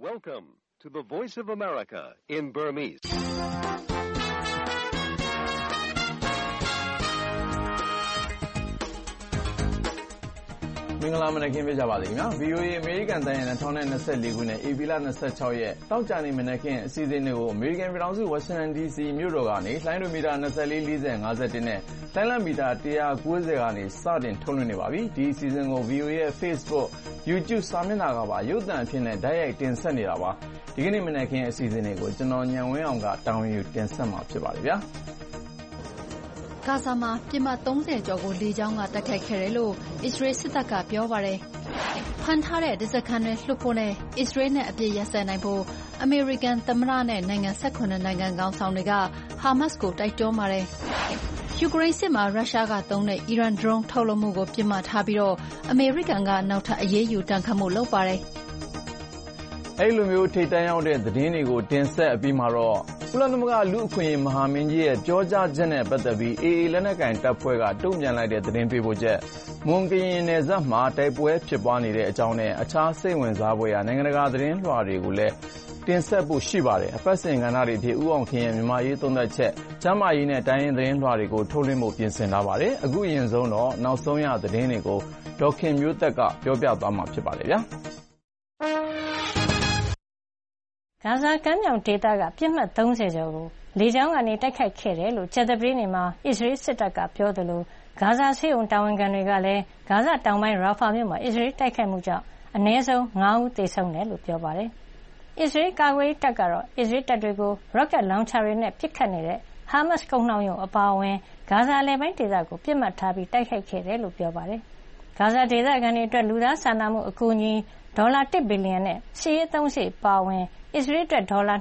Welcome to the Voice of America in Burmese. ။မင်္ဂလာမနက်ခင်းပြကြပါစေခင်ဗျာ VOA အမေရိကန်တိုင်း2024ခုနှစ်ဧပြီလ26ရက်တောက်ကြနေမနက်ခင်းအစီအစဉ်တွေကိုအမေရိကန်ပြည်ထောင်စု Washington DC မြို့တော်ကနေလှိုင်းဒိုမီတာ24 40 51နဲ့လိုင်းလံမီတာ190ကနေစတင်ထုတ်လွှင့်နေပါပြီဒီအစီအစဉ်ကို VOA ရဲ့ Facebook YouTube စာမျက်နှာကပါရုပ်သံအဖြစ်နဲ့တိုက်ရိုက်တင်ဆက်နေတာပါဒီကနေ့မနက်ခင်းအစီအစဉ်တွေကိုကျွန်တော်ညံဝင်းအောင်ကတာဝန်ယူတင်ဆက်မှာဖြစ်ပါတယ်ဗျာဂါဇာမှာပြစ်မှတ်30ကျော်ကိုလေကြောင်းကတိုက်ခိုက်ခဲ့တယ်လို့အစ္စရေးစစ်တပ်ကပြောပါတယ်။ဖမ်းထားတဲ့ဒဇက်ခန်းတွေလွှတ်ဖို့နဲ့အစ္စရေးနဲ့အပြစ်ရပ်စဲနိုင်ဖို့အမေရိကန်သမ္မတနဲ့နိုင်ငံ18နိုင်ငံခေါင်းဆောင်တွေကဟာမတ်စ်ကိုတိုက်တွန်းပါတယ်။ယူကရိန်းစစ်မှာရုရှားကသုံးတဲ့အီရန်ဒရုန်းထုတ်လုပ်မှုကိုပြစ်မှတ်ထားပြီးတော့အမေရိကန်ကနောက်ထပ်အရေးယူတန်ခတ်မှုလုပ်ပါတယ်။အဲ့လိုမျိုးထိတ်တန့်ရောက်တဲ့သတင်းတွေကိုတင်ဆက်အပြီးမှာတော့ကုလသမဂ္ဂလူ့အခွင့်အရေးမဟာမင်းကြီးရဲ့ပြောကြားချက်နဲ့ပတ်သက်ပြီးအေအေလက်နက်ကိုင်တပ်ဖွဲ့ကတုံ့ပြန်လိုက်တဲ့သတင်းပေးပို့ချက်မွန်ကရင်နယ်စပ်မှာတိုက်ပွဲဖြစ်ပွားနေတဲ့အကြောင်းနဲ့အခြားစိတ်ဝင်စားဖွယ်ရာနိုင်ငံတကာသတင်းလွှာတွေကိုလည်းတင်ဆက်ဖို့ရှိပါတယ်အပတ်စဉ်ကဏ္ဍတွေဖြစ်ဥအောင်ခင်ရဲ့မြန်မာရေးသုံးသပ်ချက်ကျမ်းမာရေးနဲ့တိုင်းရင်းသတင်းလွှာတွေကိုထုတ်လွှင့်ဖို့ပြင်ဆင်ထားပါတယ်အခုအရင်ဆုံးတော့နောက်ဆုံးရသတင်းတွေကိုဒေါခင်မျိုးသက်ကပြောပြသွားမှာဖြစ်ပါတယ်ဗျာဂါဇာကမ်းမြောင်ဒေသကပြစ်မှတ်30ကျော်ကိုလေကြောင်းကနေတိုက်ခိုက်ခဲ့တယ်လို့ကြာသပတေးနေ့မှာအစ္စရေးစစ်တပ်ကပြောသလိုဂါဇာဆေးရုံတာဝန်ခံတွေကလည်းဂါဇာတောင်ပိုင်းရာဖာမြို့မှာအစ္စရေးတိုက်ခိုက်မှုကြောင့်အနည်းဆုံး9ဦးသေဆုံးတယ်လို့ပြောပါတယ်။အစ္စရေးကာကွယ်ရေးတပ်ကတော့အစ္စရေးတပ်တွေကိုရော့ကက်လောင်ချာတွေနဲ့ပစ်ခတ်နေတဲ့ဟာမတ်စ်ကုန်နှောင်ရုံအပါအဝင်ဂါဇာအလယ်ပိုင်းဒေသကိုပစ်မှတ်ထားပြီးတိုက်ခိုက်ခဲ့တယ်လို့ပြောပါတယ်။ဂါဇာဒေသခံတွေအတွက်လူသားစာနာမှုအကူအညီဒေါ်လာ1ဘီလီယံနဲ့စစ်ရေးအသုံးစရိတ်ပါဝင်အစ္စရေးအတွက်ဒေါ်လာ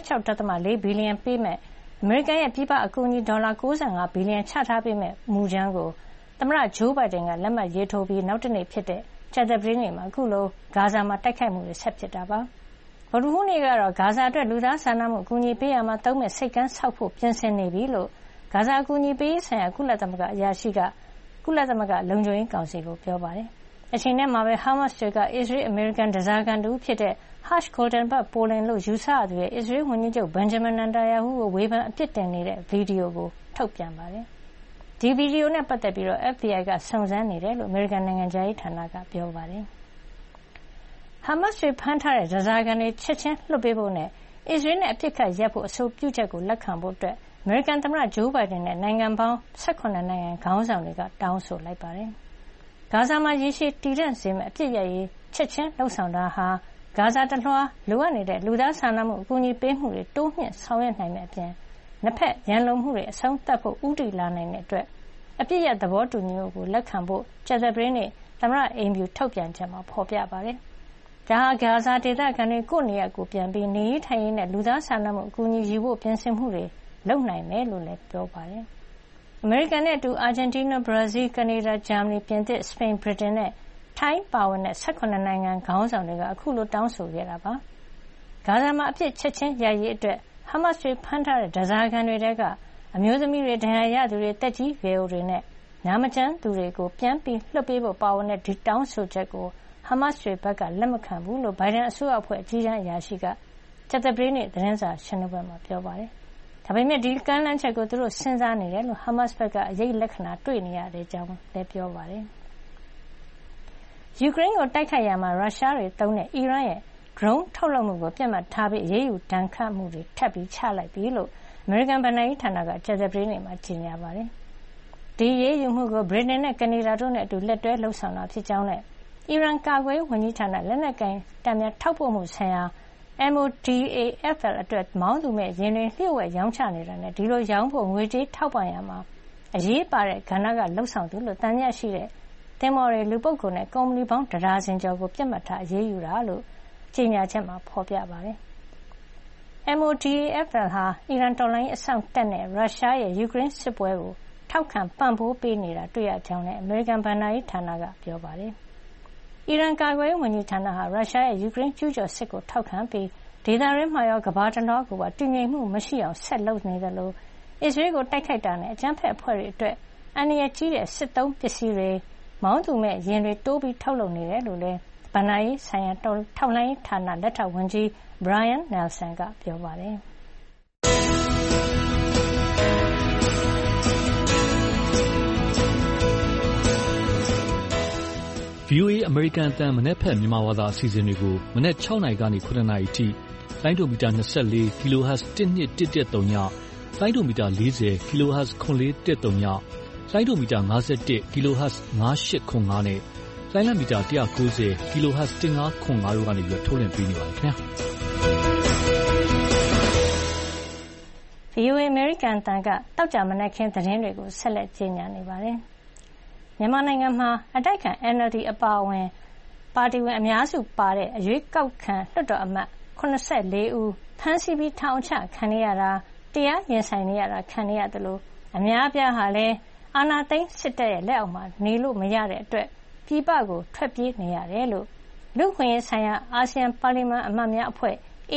26.4 ဘီလီယံပေးမဲ့အမေရိကန်ရဲ့ပြည်ပအကူအညီဒေါ်လာ95ဘီလီယံချထားပေးမဲ့မူကြမ်းကိုသမ္မတဂျိုးဘိုင်ဒန်ကလက်မှတ်ရေးထိုးပြီးနောက်တနေ့ဖြစ်တဲ့ကြာသပတေးနေ့မှာအခုလိုဂါဇာမှာတိုက်ခိုက်မှုတွေဆက်ဖြစ်တာပါဗုဒ္ဓဟူးနေ့ကတော့ဂါဇာအတွက်လူသားစာနာမှုအကူအညီပေးရမှာသုံးမဲ့စိတ်ကမ်းဆောက်ဖို့ပြင်ဆင်နေပြီလို့ဂါဇာအကူအညီပေးရေးဆိုင်ရာကုလသမဂ္ဂအရာရှိကကုလသမဂ္ဂလုံခြုံရေးကောင်စီကိုပြောပါတယ်အချိန်နဲ့မှာပဲဟာမတ်စ်တွေကအစ္စရေးအမေရိကန်ဒဇာကန်တူဖြစ်တဲ့Hush Goldenberg Poland လို့ယူဆရသူရဲ့အစ္စရေးဝန်ကြီးချုပ်ဘန်ဂျမင်နန်တာယာဟူကိုဝေဖန်အပြစ်တင်နေတဲ့ဗီဒီယိုကိုထုတ်ပြန်ပါတယ်။ဒီဗီဒီယိုနဲ့ပတ်သက်ပြီးတော့ FBI ကစုံစမ်းနေတယ်လို့အမေရိကန်နိုင်ငံခြားရေးဌာနကပြောပါတယ်။ဟာမတ်စ်တွေဖမ်းထားတဲ့ဒဇာကန်တွေချက်ချင်းလွှတ်ပေးဖို့နဲ့အစ္စရေးနဲ့အပြစ်ခတ်ရပ်ဖို့အဆိုပြုချက်ကိုလက်ခံဖို့အတွက်အမေရိကန်သမ္မတဂျိုးဘိုင်ဒန်နဲ့နိုင်ငံပေါင်း18နိုင်ငံခေါင်းဆောင်တွေကတောင်းဆိုလိုက်ပါတယ်။ဂါဇာမှာရေရှည်တည်တံ့စေမယ့်အပြစ်ရပ်ရေးချက်ချင်းလှုပ်ဆောင်တာဟာဂါဇာတလွှားလိုအပ်နေတဲ့လူသားစာနာမှုအကူအညီပေးမှုတွေတိုးမြှင့်ဆောင်ရွက်နိုင်မယ့်အပြင်နှစ်ဖက်ရန်လိုမှုတွေအဆုံးသတ်ဖို့ဦးတည်လာနိုင်တဲ့အတွက်အပြစ်ရပ်သဘောတူညီမှုကိုလက်ခံဖို့ကြာသပတေးနေ့သမ္မတအိမ်ဖြူထုတ်ပြန်ချက်မှာဖော်ပြပါတယ်။ဒါဟာဂါဇာဒေသခံတွေကိုယ့်နေရာကိုပြန်ပြီးနေထိုင်ရေးနဲ့လူသားစာနာမှုအကူအညီယူဖို့ပြင်ဆင်မှုတွေလုပ်နိုင်မယ်လို့လည်းပြောပါတယ်။အမေရိကန်နဲ့အတူအာဂျင်တီးနား၊ဘရာဇီး၊ကနေဒါ၊ဂျာမနီ၊ပြင်သစ်၊စပိန်၊ဗြိတိန်နဲ့ထိုင်းပါဝင်တဲ့18နိုင်ငံခေါင်းဆောင်တွေကအခုလိုတောင်းဆိုခဲ့တာပါ။ဂါဇာမှာအပြစ်ချက်ချင်းရပ်ရေးအတွက်ဟာမတ်စ်တွေဖမ်းထားတဲ့ဒဇာကန်တွေထဲကအမျိုးသမီးတွေဒဏ်ရာရသူတွေတက်ကြီးရွယ်အိုတွေနဲ့နာမကျန်းသူတွေကိုပြန်ပြီးလွှတ်ပေးဖို့ပါဝင်တဲ့ဒီတောင်းဆိုချက်ကိုဟာမတ်စ်တွေဘက်ကလက်မခံဘူးလို့ဘိုင်ဒန်အစိုးရအဖွဲ့အကြီးတန်းအရာရှိကကြာသပတေးနေ့သတင်းစာရှင်းလင်းပွဲမှာပြောပါတယ်။ဒါပေမဲ့ဒီကမ်းလှမ်းချက်ကိုသူတို့စဉ်းစားနေတယ်လို့ဟာမတ်စ်ဘက်ကအရေးလက္ခဏာတွေ့နေရတဲ့အကြောင်းလည်းပြောပါတယ်။ယူကရိန်းကိုတိုက်ခိုက်ရာမှာရုရှားတွေသုံးတဲ့အီရန်ရဲ့ဒရုန်းထုတ်လုပ်မှုကိုပြစ်မှတ်ထားပြီးအရေးယူဒဏ်ခတ်မှုတွေထပ်ပြီးချလိုက်ပြီလို့အမေရိကန်ဗဏ္ဍာရေးဌာနကကြာသပတေးနေ့မှာကြေညာပါတယ်။ဒီအရေးယူမှုကိုဗြိတိန်နဲ့ကနေဒါတို့နဲ့အတူလက်တွဲလှုပ်ဆောင်တာဖြစ်ကြောင်းနဲ့အီရန်ကာကွယ်ရေးဝန်ကြီးဌာနလက်နက်ကိုင်တပ်များထောက်ပို့မှုဆိုင်ရာ MODAFL အတွက်မောင်းသူမဲ့ယာဉ်တွေလျှို့ဝှက်ရောင်းချနေတာနဲ့ဒီလိုရောင်းဖို့ငွေကြေးထောက်ပံ့ရမှာအရေးပါတဲ့ကဏ္ဍကလှုပ်ဆောင်သူလို့သံသယရှိတဲ့သင်္ဘောတွေလူပုဂ္ဂိုလ်နဲ့ကုမ္ပဏီပေါင်း1ဒါဇင်ကျော်ကိုပြစ်မှတ်ထားအရေးယူတာလို့ကြေညာချက်မှာဖော်ပြပါတယ်။ MODAFL ဟာအီရန်တော်လှန်ရေးအစောင့်တပ်နဲ့ရုရှားရဲ့ယူကရိန်းစစ်ပွဲကိုထောက်ခံပံ့ပိုးပေးနေတာတွေ့ရကြောင်းနဲ့အမေရိကန်ဗဏ္ဍာရေးဌာနကပြောပါတယ်။အီရန်ကာကွယ်ရေးဝန်ကြီးဌာနဟာရုရှားရဲ့ယူကရိန်းကျူးကျော်စစ်ကိုထောက်ခံပြီးဒေသတွင်းမှာရောကမ္ဘာတလွှားကိုပါတည်ငြိမ်မှုမရှိအောင်ဆက်လုပ်နေတယ်လို့အစ္စရေးကိုတိုက်ခိုက်တာနဲ့အကြမ်းဖက်အဖွဲ့တွေအတွက်အန္တရာယ်ကြီးတဲ့စစ်သုံးပစ္စည်းတွေမောင်းသူမဲ့ယာဉ်တွေတိုးပြီးထုတ်လုပ်နေတယ်လို့လည်းဘဏ္ဍာရေးဆိုင်ရာထောက်လှမ်းရေးဌာနလက်ထောက်ဝန်ကြီး Brian Nelson ကပြောပါတယ်။ VOA အမေရိကန်အသံမနက်ဖြန်မြန်မာဘာသာအစီအစဉ်တွေကိုမနက်6နာရီကနေ9နာရီအထိလိုင်းဒိုမီတာ24 kHz 12113ညလိုင်းဒိုမီတာ40 kHz 9413ညလိုင်းဒိုမီတာ51 kHz 9805နဲ့လိုင်းလမီတာ190 kHz 1505တို့ကနေထုတ်လွှင့်ပေးနေပါတယ်ခင်ဗျာ။ VOA အမေရိကန်အသံကတောက်ကြမနက်ခင်းသတင်းတွေကိုဆက်လက်ကြေညာနေပါတယ်။မြန်မာနိုင်ငံမှာအတိုက်အခံ NLD အပါအဝင်ပါတီဝင်အများစုပါတဲ့အရွေးကောက်ခံလွှတ်တော်အမတ်74ဦးဖမ်းဆီးပြီးထောင်ချခံနေရတာတရားရင်ဆိုင်နေရတာခံနေရသလိုအများအပြားဟာလည်းအာဏာသိမ်းစစ်တပ်ရဲ့လက်အောက်မှာနေလို့မရတဲ့အတွက်ပြည်ပကိုထွက်ပြေးနေရတယ်လို့လူ့အခွင့်အရေးဆိုင်ရာအာဆီယံပါလီမန်အမတ်များအဖွဲ့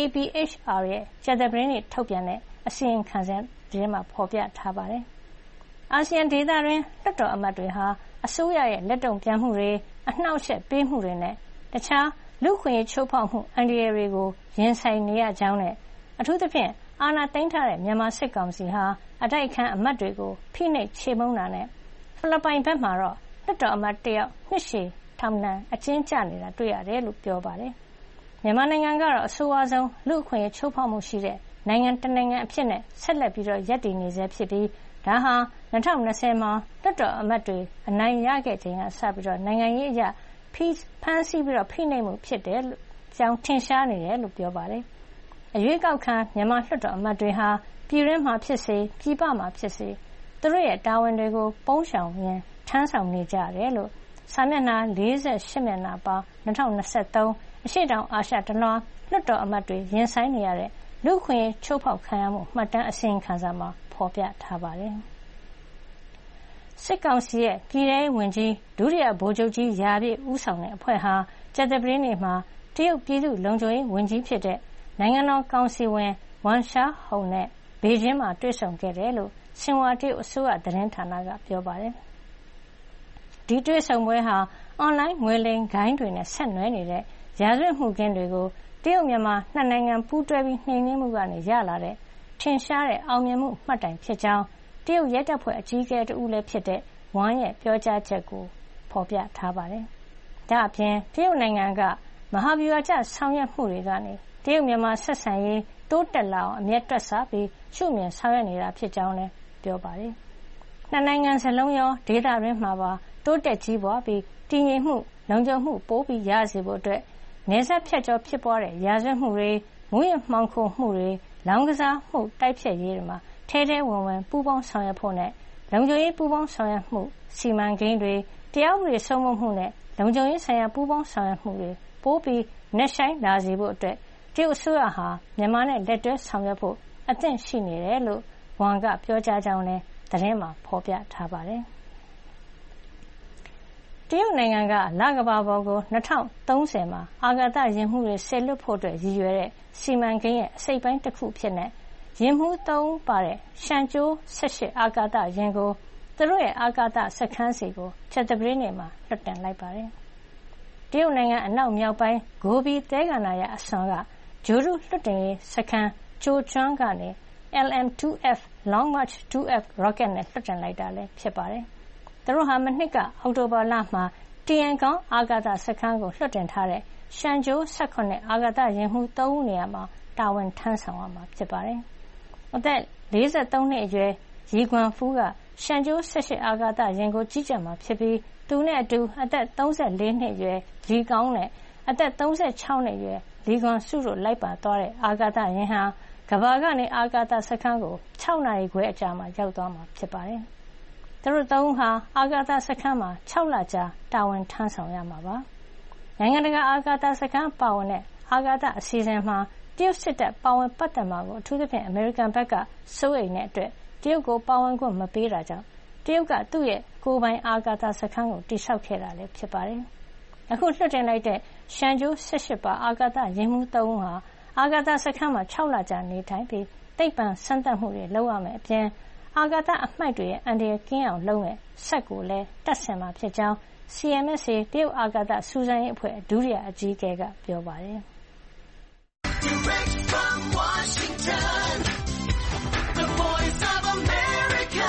APHR ရဲ့ကြာသပတေးနေ့ထုတ်ပြန်တဲ့အစီရင်ခံစာထဲမှာဖော်ပြထားပါတယ်။အာဆီယံဒေသတွင်းလွှတ်တော်အမတ်တွေဟာအစိုးရရဲ့လက်တုံ့ပြန်မှုတွေအနှောင့်အယှက်ပေးမှုတွေနဲ့တခြားလူ့အခွင့်အရေးချိုးဖောက်မှုအန္တရာယ်တွေကိုရင်ဆိုင်နေရကြောင်းနဲ့အထူးသဖြင့်အာဏာသိမ်းထားတဲ့မြန်မာစစ်ကောင်စီဟာအတိုက်အခံအမတ်တွေကိုဖိနှိပ်ချေမှုန်းတာနဲ့ဖိလစ်ပိုင်ဘက်မှာတော့လွှတ်တော်အမတ်တယောက်နှစ်ရှည်ထောင်ဒဏ်အကျဉ်းကျနေတာတွေ့ရတယ်လို့ပြောပါတယ်။မြန်မာနိုင်ငံကတော့အဆိုးဝါးဆုံးလူ့အခွင့်အရေးချိုးဖောက်မှုရှိတဲ့နိုင်ငံတနိုင်ငံအဖြစ်နဲ့ဆက်လက်ပြီးရပ်တည်နေဆဲဖြစ်ပြီးဒါဟာ2020မှာလွှတ်တော်အမတ်တွေအနိုင်ရခဲ့ချိန်ကစပြီးနိုင်ငံရေးအရဖမ်းဆီးပြီးဖိနှိပ်မှုဖြစ်တယ်လို့ကြောင်းထင်ရှားနေတယ်လို့ပြောပါတယ်။အရွေးကောက်ခံမြန်မာလွှတ်တော်အမတ်တွေဟာပြည်တွင်းမှာဖြစ်စေပြည်ပမှာဖြစ်စေသူတို့ရဲ့တာဝန်တွေကိုပုန်းရှောင်ရင်းထမ်းဆောင်နေကြတယ်လို့စာမျက်နှာ48မျက်နှာပါ2023အရှေ့တောင်အာရှတလွှားလွှတ်တော်အမတ်တွေရင်ဆိုင်နေရတဲ့လူ့အခွင့်အရေးချိုးဖောက်ခံရမှုမှတ်တမ်းအစီရင်ခံစာမှာဖော်ပြထားပါတယ်။စစ်ကောင်စီရဲ့ပြည်ထောင်စုဝန်ကြီးဒုတိယဗိုလ်ချုပ်ကြီးရာပြည့်ဦးဆောင်တဲ့အဖွဲ့ဟာကြာသပတေးနေ့မှာတရုတ်ပြည်သူ့လုံခြုံရေးဝန်ကြီးဖြစ်တဲ့နိုင်ငံတော်ကောင်စီဝင်ဝမ်ရှားဟုံနဲ့ဘေကျင်းမှာတွေ့ဆုံခဲ့တယ်လို့ဆင်ဟွာတရုတ်အစိုးရသတင်းဌာနကပြောပါတယ်။ဒီတွေ့ဆုံပွဲဟာအွန်လိုင်းငွေလိမ်ဂိုဏ်းတွေနဲ့ဆက်နွယ်နေတဲ့ရာဇဝတ်မှုခင်းတွေကိုတရုတ်မြန်မာနှစ်နိုင်ငံပူးတွဲပြီးနှိမ်နင်းမှုကနေရလာတဲ့ထင်ရှားတဲ့အောင်မြင်မှုမှတ်တိုင်ဖြစ်ကြောင်းတရုတ်ရဲတပ်ဖွဲ့အကြီးအကဲတဦးလည်းဖြစ်တဲ့ဝမ်ရဲ့ပြောကြားချက်ကိုဖော်ပြထားပါတယ်။ဒါ့အပြင်တရုတ်နိုင်ငံကမဟာဗျူဟာကျဆောင်ရွက်မှုတွေကနေတရုတ်မြန်မာဆက်ဆံရေးတိုးတက်လာအောင်အမြဲတွက်ဆပြီးရှုမြင်ဆောင်ရွက်နေတာဖြစ်ကြောင်းလည်းပြောပါတယ်။နှစ်နိုင်ငံစလုံးရောဒေသတွင်းမှာပါတိုးတက်ကြီးပွားပြီးတည်ငြိမ်မှုလုံခြုံမှုပိုပြီးရစေဖို့အတွက်နယ်စပ်ဖြတ်ကျော်ဖြစ်ပွားတဲ့ရာဇဝတ်မှုတွေမူးယစ်မှောင်ခိုမှုတွေလောင်းကစားမှုတိုက်ဖျက်ရေးတွေမှာထဲထဲဝင်ဝင်ပူးပေါင်းဆောင်ရွက်ဖို့နဲ့လုံခြုံရေးပူးပေါင်းဆောင်ရွက်မှုစီမံကိန်းတွေတရားဥပဒေစိုးမိုးမှုနဲ့လုံခြုံရေးဆိုင်ရာပူးပေါင်းဆောင်ရွက်မှုတွေပိုပြီးနက်ရှိုင်းလာစေဖို့အတွက်တရုတ်အစိုးရဟာမြန်မာနဲ့လက်တွဲဆောင်ရွက်ဖို့အသင့်ရှိနေတယ်လို့ဝမ်ကပြောကြားကြောင်းလည်းသတင်းမှာဖော်ပြထားပါတယ်။တရုတ်နိုင်ငံကလကမ္ဘာပေါ်ကို2030မှာအာကာသယာဉ်မှူးတွေစေလွှတ်ဖို့ရည်ရွယ်တဲ့စီမံကိန်းရဲ့အစိတ်ပိုင်းတစ်ခုဖြစ်တဲ့ယာဉ်မှူး3ဦးပါတဲ့ရှန်ကျိုး18အာကာသယာဉ်ကိုသူတို့ရဲ့အာကာသစခန်းစီကိုကြာသပတေးနေ့မှာလွှတ်တင်လိုက်ပါတယ်။တရုတ်နိုင်ငံအနောက်မြောက်ပိုင်းဂိုဘီသဲကန္တာရအစွန်ကဂျိုရုလွှတ်တင်ရေးစခန်းကျိုကျွန်းကနေ LM-2F Long March 2F rocket နဲ့လွှတ်တင်လိုက်တာလည်းဖြစ်ပါတယ်။သူတို့ဟာမနှစ်ကအောက်တိုဘာလမှာတီယန်ကောင်းအာကာသစခန်းကိုလွှတ်တင်ထားတဲ့ရှန်ကျိုး18အာကာသယာဉ်မှူး3ဦးနေရာမှာတာဝန်ထမ်းဆောင်ရမှာဖြစ်ပါတယ်။အသက်43နှစ်အရွယ်ရီဂွမ်ဖူးကရှန်ကျိုး18အာကာသယာဉ်ကိုကြီးကြပ်မှာဖြစ်ပြီးသူနဲ့အတူအသက်34နှစ်အရွယ်လီကောင်းနဲ့အသက်36နှစ်အရွယ်လီဂွမ်စုတို့လိုက်ပါသွားတဲ့အာကာသယာဉ်ဟာကမ္ဘာကနေအာကာသစခန်းကို6နာရီခွဲအကြာမှာရောက်သွားမှာဖြစ်ပါတယ်။သူတို့3ဦးဟာအာကာသစခန်းမှာ6လကြာတာဝန်ထမ်းဆောင်ရမှာပါ။နိုင်ငံတကာအာကာသစခန်းပါဝင်တဲ့အာကာသအစီအစဉ်မှာတရုတ်စစ်တပ်ပါဝင်ပတ်သက်မှာကိုအထူးသဖြင့်အမေရိကန်ဘက်ကစိုးရိမ်တဲ့အတွက်တရုတ်ကိုပါဝင်ခွင့်မပေးတာကြောင့်တရုတ်ကသူ့ရဲ့ကိုယ်ပိုင်အာကာသစခန်းကိုတည်ဆောက်ခဲ့တာလည်းဖြစ်ပါတယ်။အခုလွှတ်တင်လိုက်တဲ့ရှန်ကျိုး18ပါအာကာသယာဉ်မှူး3ဦးဟာအာကာသစခန်းမှာ6လကြာနေထိုင်ပြီးသိပ္ပံစမ်းသပ်မှုတွေလုပ်ရမယ်အပြင်အာကာသအမှိုက်တွေရဲ့အန္တရာယ်ကင်းအောင်လုပ်မဲ့စက်ကိုလည်းတပ်ဆင်မှာဖြစ်ကြောင်း CMSA တရုတ်အာကာသစူးစမ်းရေးအဖွဲ့ဒုတိယအကြီးအကဲကပြောပါတယ်။ Direct from Washington, the voice of America,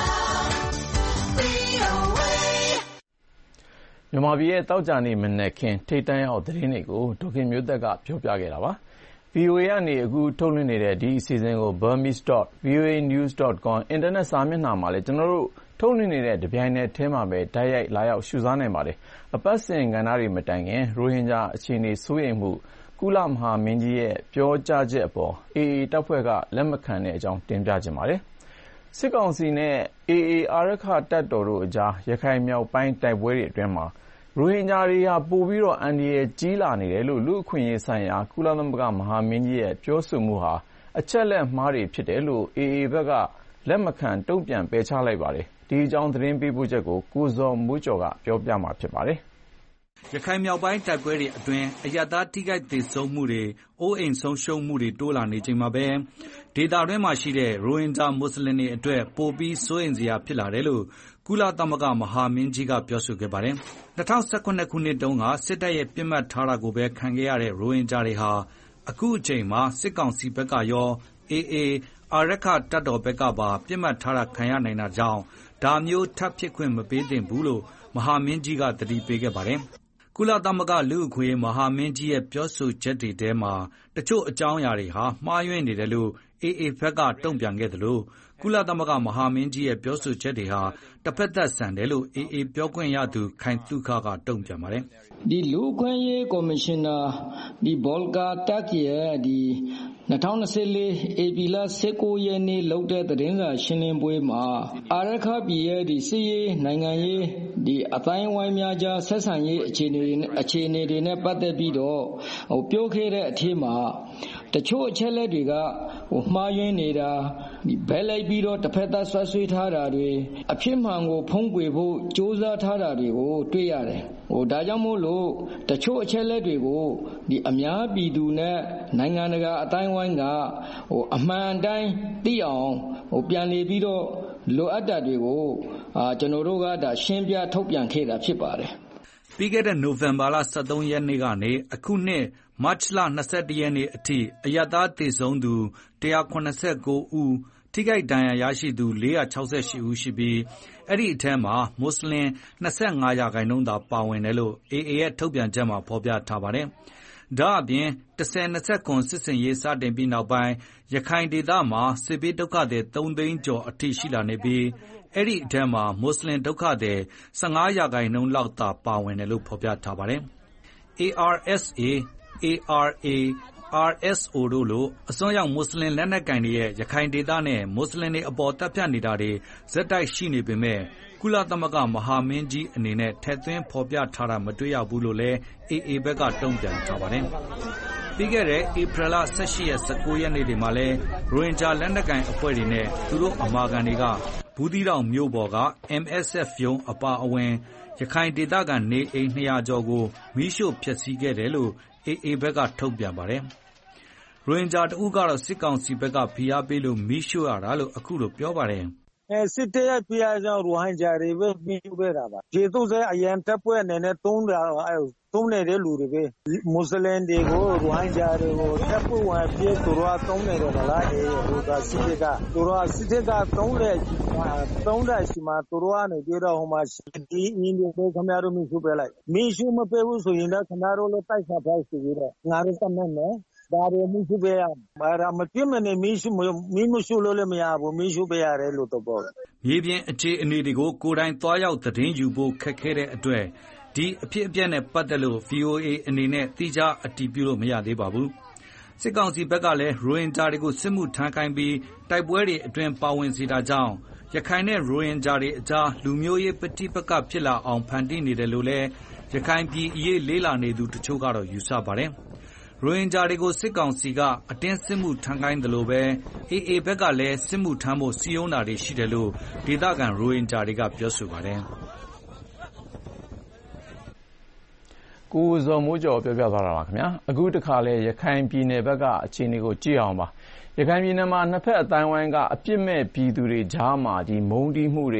VOA. မြန်မာပြည်ရဲ့တောက်ကြနေမနက်ခင်းထိတ်တန့်ရောက်သတင်းတွေကိုဒေါခင်မျိုးသက်ကပြောပြခဲ့တာပါ။ VOA ကနေအခုထုတ်လွှင့်နေတဲ့ဒီအစီအစဉ်ကို burmese.voanews.com အင်တာနက်စာမျက်နှာမှာလည်းကျွန်တော်တို့ထုတ်လွှင့်နေတဲ့တပြိုင်နက်တည်းမှာပဲတိုက်ရိုက်လာရောက်ရှုစားနိုင်ပါတယ်။အပတ်စဉ်ကဏ္ဍတွေမတိုင်ခင်ရိုဟင်ဂျာအခြေအနေစိုးရိမ်မှုကုလမဟာမင်းကြီးရဲ့ပြောကြားချက်အပေါ် AA တပ်ဖွဲ့ကလက်မခံတဲ့အကြောင်းတင်ပြချင်ပါတယ်။စစ်ကောင်စီနဲ့ AA အာရက္ခတပ်တော်တို့အကြားရခိုင်မြောက်ပိုင်းတိုက်ပွဲတွေအတွင်းမှာရိုဟင်ဂျာတွေဟာပိုပြီးအန္တရာယ်ကြီးလာနေတယ်လို့လူ့အခွင့်အရေးဆိုင်ရာကုလသမဂ္ဂမဟာမင်းကြီးရဲ့ပြောဆိုမှုဟာအချက်လက်မှားတွေဖြစ်တယ်လို့ AA ဘက်ကလက်မခံတုံ့ပြန်ပယ်ချလိုက်ပါတယ်။ဒီအကြောင်းသတင်းပေးပို့ချက်ကိုကိုဇော်မိုးကျော်ကပြောပြမှာဖြစ်ပါတယ်။ရခိုင်မြောက်ပိုင်းတိုက်ပွဲတွေအတွင်းအရပ်သားထိခိုက်သေဆုံးမှုတွေအိုးအိမ်ဆုံးရှုံးမှုတွေတိုးလာနေချိန်မှာပဲဒေသတွင်းမှာရှိတဲ့ရိုဟင်ဂျာမွတ်စလင်တွေအတွက်ပိုပြီးစိုးရိမ်စရာဖြစ်လာတယ်လို့ကုလသမဂ္ဂမဟာမင်းကြီးကပြောဆိုခဲ့ပါတယ်။2019ခုနှစ်တုန်းကစစ်တပ်ရဲ့ပြစ်မှတ်ထားတာကိုပဲခံခဲ့ရတဲ့ရိုဟင်ဂျာတွေဟာအခုအချိန်မှာစစ်ကောင်စီဘက်ကရော AA အာရက္ခတပ်တော်ဘက်ကပါပြစ်မှတ်ထားတာခံရနိုင်တာကြောင့်ဒါမျိုးထပ်ဖြစ်ခွင့်မပေးသင့်ဘူးလို့မဟာမင်းကြီးကသတိပေးခဲ့ပါတယ်။ကုလသမဂ္ဂလူ့အခွင့်အရေးမဟာမင်းကြီးရဲ့ပြောဆိုချက်တွေထဲမှာတချို့အကြောင်းအရာတွေဟာမှားယွင်းနေတယ်လို့ AA ဘက်ကတုံ့ပြန်ခဲ့သလိုကုလသမဂ္ဂမဟာမင်းကြီးရဲ့ပြောဆိုချက်တွေဟာတစ်ဖက်သက်ဆန်တယ်လို့ AA ပြောခွင့်ရသူခိုင်သုခကတုံ့ပြန်ပါတယ်။ဒီလူ့အခွင့်အရေးကော်မရှင်နာဒီဘောလကာတက်ရဲ့ဒီ2024 AP လ19ရက်နေ့လုပ်တဲ့သတင်းစာရှင်းလင်းပွဲမှာအာရခပြည်ရဲ့ဒီစစ်ရေးနိုင်ငံရေးဒီအတိုင်းဝိုင်းများကြားဆက်ဆံရေးအခြေအနေတွေနဲ့ပတ်သက်ပြီးတော့ပြောခဲ့တဲ့အထက်မှာတချို့အချက်လက်တွေကမှားယွင်းနေတာဘဲလိုက်ပြီးတော့တစ်ဖက်သက်ဆွဆွေးထားတာတွေအဖြစ်မှန်ကိုဖုံးကွယ်ဖို့ကြိုးစားထားတာတွေကိုတွေ့ရတယ်ဒါကြောင့်မို့လို့တချို့အချက်လက်တွေကိုဒီအများပြည်သူနဲ့နိုင်ငံတကာအတိုင်းဝိုင်းကအမှန်တိုင်းသိအောင်ပြန်လေပြီးတော့လိုအပ်တာတွေကိုကျွန်တော်တို့ကရှင်းပြထုတ်ပြန်ခဲ့တာဖြစ်ပါတယ်ပြီးခဲ့တဲ့နိုဝင်ဘာလ23ရက်နေ့ကနေအခုနှစ်မတ်လ21ရက်နေ့အထိအရပ်သားသေဆုံးသူ189ဦးထိခိုက်ဒဏ်ရာရရှိသူ468ဦးရှိပြီးအဲ့ဒီအထဲမှာမွတ်စလင်25%သာပါဝင်တယ်လို့ AA ရဲ့ထုတ်ပြန်ချက်မှာဖော်ပြထားပါတယ်။ဒါအပြင်1029စစ်စင်ရေးစတင်ပြီးနောက်ပိုင်းရခိုင်ဒေသမှာစစ်ဘေးဒုက္ခသည်3သိန်းကျော်အထိရှိလာနေပြီးအဲ့ဒီအထဲမှာမွတ်စလင်ဒုက္ခသည်15%လောက်သာပါဝင်တယ်လို့ဖော်ပြထားပါတယ်။ ARSA, ARA, RSO တို့လိုအစွန်းရောက်မွတ်စလင်လက်နက်ကိုင်တွေရဲ့ရခိုင်ဒေသနဲ့မွတ်စလင်တွေအပေါ်တပ်ဖြတ်နေတာတွေဇက်တိုက်ရှိနေပေမဲ့ကုလသမဂ္ဂမဟာမင်းကြီးအနေနဲ့ထည့်သွင်းဖော်ပြထားတာမတွေ့ရဘူးလို့လည်း AA ဘက်ကတုံ့ပြန်ထားပါတယ်။ပြီးခဲ့တဲ့ဧပြီလ18ရက်19ရက်နေ့တွေမှာလည်းရိုဟင်ဂျာလက်နက်ကိုင်အဖွဲ့တွေနဲ့သူတို့အမာခံတွေကဘူးသီးတောင်မြို့ပေါ်က MSF ရုံးအပါအဝင်ရခိုင်ဒေသခံနေအိမ်200ကျော်ကိုမီးရှို့ဖျက်ဆီးခဲ့တယ်လို့ AA ဘက်ကထုတ်ပြန်ပါတယ်။ရိုဟင်ဂျာတဦးကတော့စစ်ကောင်စီဘက်ကဖိအားပေးလို့မီးရှို့ရတာလို့အခုလိုပြောပါတယ်။စစ်တပ်ရဲ့ဖိအားကြောင့်ရိုဟင်ဂျာတွေပဲမီးရှို့ခဲ့တာပါ။ဒီတုန်းကအရန်တပ်ဖွဲ့အနေနဲ့သုံးနေတဲ့လူတွေပဲမွတ်စလင်တွေကိုရိုဟင်ဂျာတွေကိုတပ်ဖွဲ့ဝင်အဖြစ်သူတို့ကသုံးနေတယ်မလားဟိုကစစ်တပ်ကသူတို့ကစစ်တပ်ကသုံးတဲ့ရှိမှသူတို့ကနေပြီးတော့ဟိုမှာဒီအင်းတွေခင်ဗျားတို့မီးရှို့ပေးလိုက်မီးရှို့မပေးဘူးဆိုရင်တော့ခင်ဗျားတို့လည်းတိုက်ခါဖိုက်ဆိုပြီးတော့ငါတို့တတ်မယ်ဒါတွေမီးရှို့ပေးရမှာမပြစ်မနေမီးမရှို့လို့လည်းမရဘူးမီးရှို့ပေးရတယ်လို့တော့ပြောမြေပြင်အခြေအနေတွေကိုကိုယ်တိုင်သွားရောက်သတင်းယူဖို့ခက်ခဲတဲ့အတွက်ဒီအဖြစ်အပျက်နဲ့ပတ်သက်လို့ VOA အနေနဲ့တိကျအတည်ပြုလို့မရသေးပါဘူး။စစ်ကောင်စီဘက်ကလည်းရိုဟင်ဂျာတွေကိုစစ်မှုထမ်းခိုင်းပြီးတိုက်ပွဲတွေအတွင်းပါဝင်စေတာကြောင့်ရခိုင်နဲ့ရိုဟင်ဂျာတွေအကြားလူမျိုးရေးပဋိပက္ခဖြစ်လာအောင်ဖန်တီးနေတယ်လို့လည်းရခိုင်ပြည်အရေးလေးလာနေသူတချို့ကတော့ယူဆပါတယ်။ရိုဟင်ဂျာတွေကိုစစ်ကောင်စီကအတင်းစစ်မှုထမ်းခိုင်းတယ်လို့ပဲ AA ဘက်ကလည်းစစ်မှုထမ်းဖို့စီယုံတာတွေရှိတယ်လို့ဒေသခံရိုဟင်ဂျာတွေကပြောဆိုပါတယ်။ကိုဇော်မိုးကျော်ပြောပြသွားတာပါခင်ဗျာအခုတခါလဲရခိုင်ပြည်နယ်ဘက်ကအခြေအနေကိုကြည့်အောင်ပါရခိုင်ပြည်နယ်မှာနှစ်ဖက်အတိုင်းဝိုင်းကအပြစ်မဲ့ပြည်သူတွေကြားမှာဒီမုန်းတီးမှုတွေ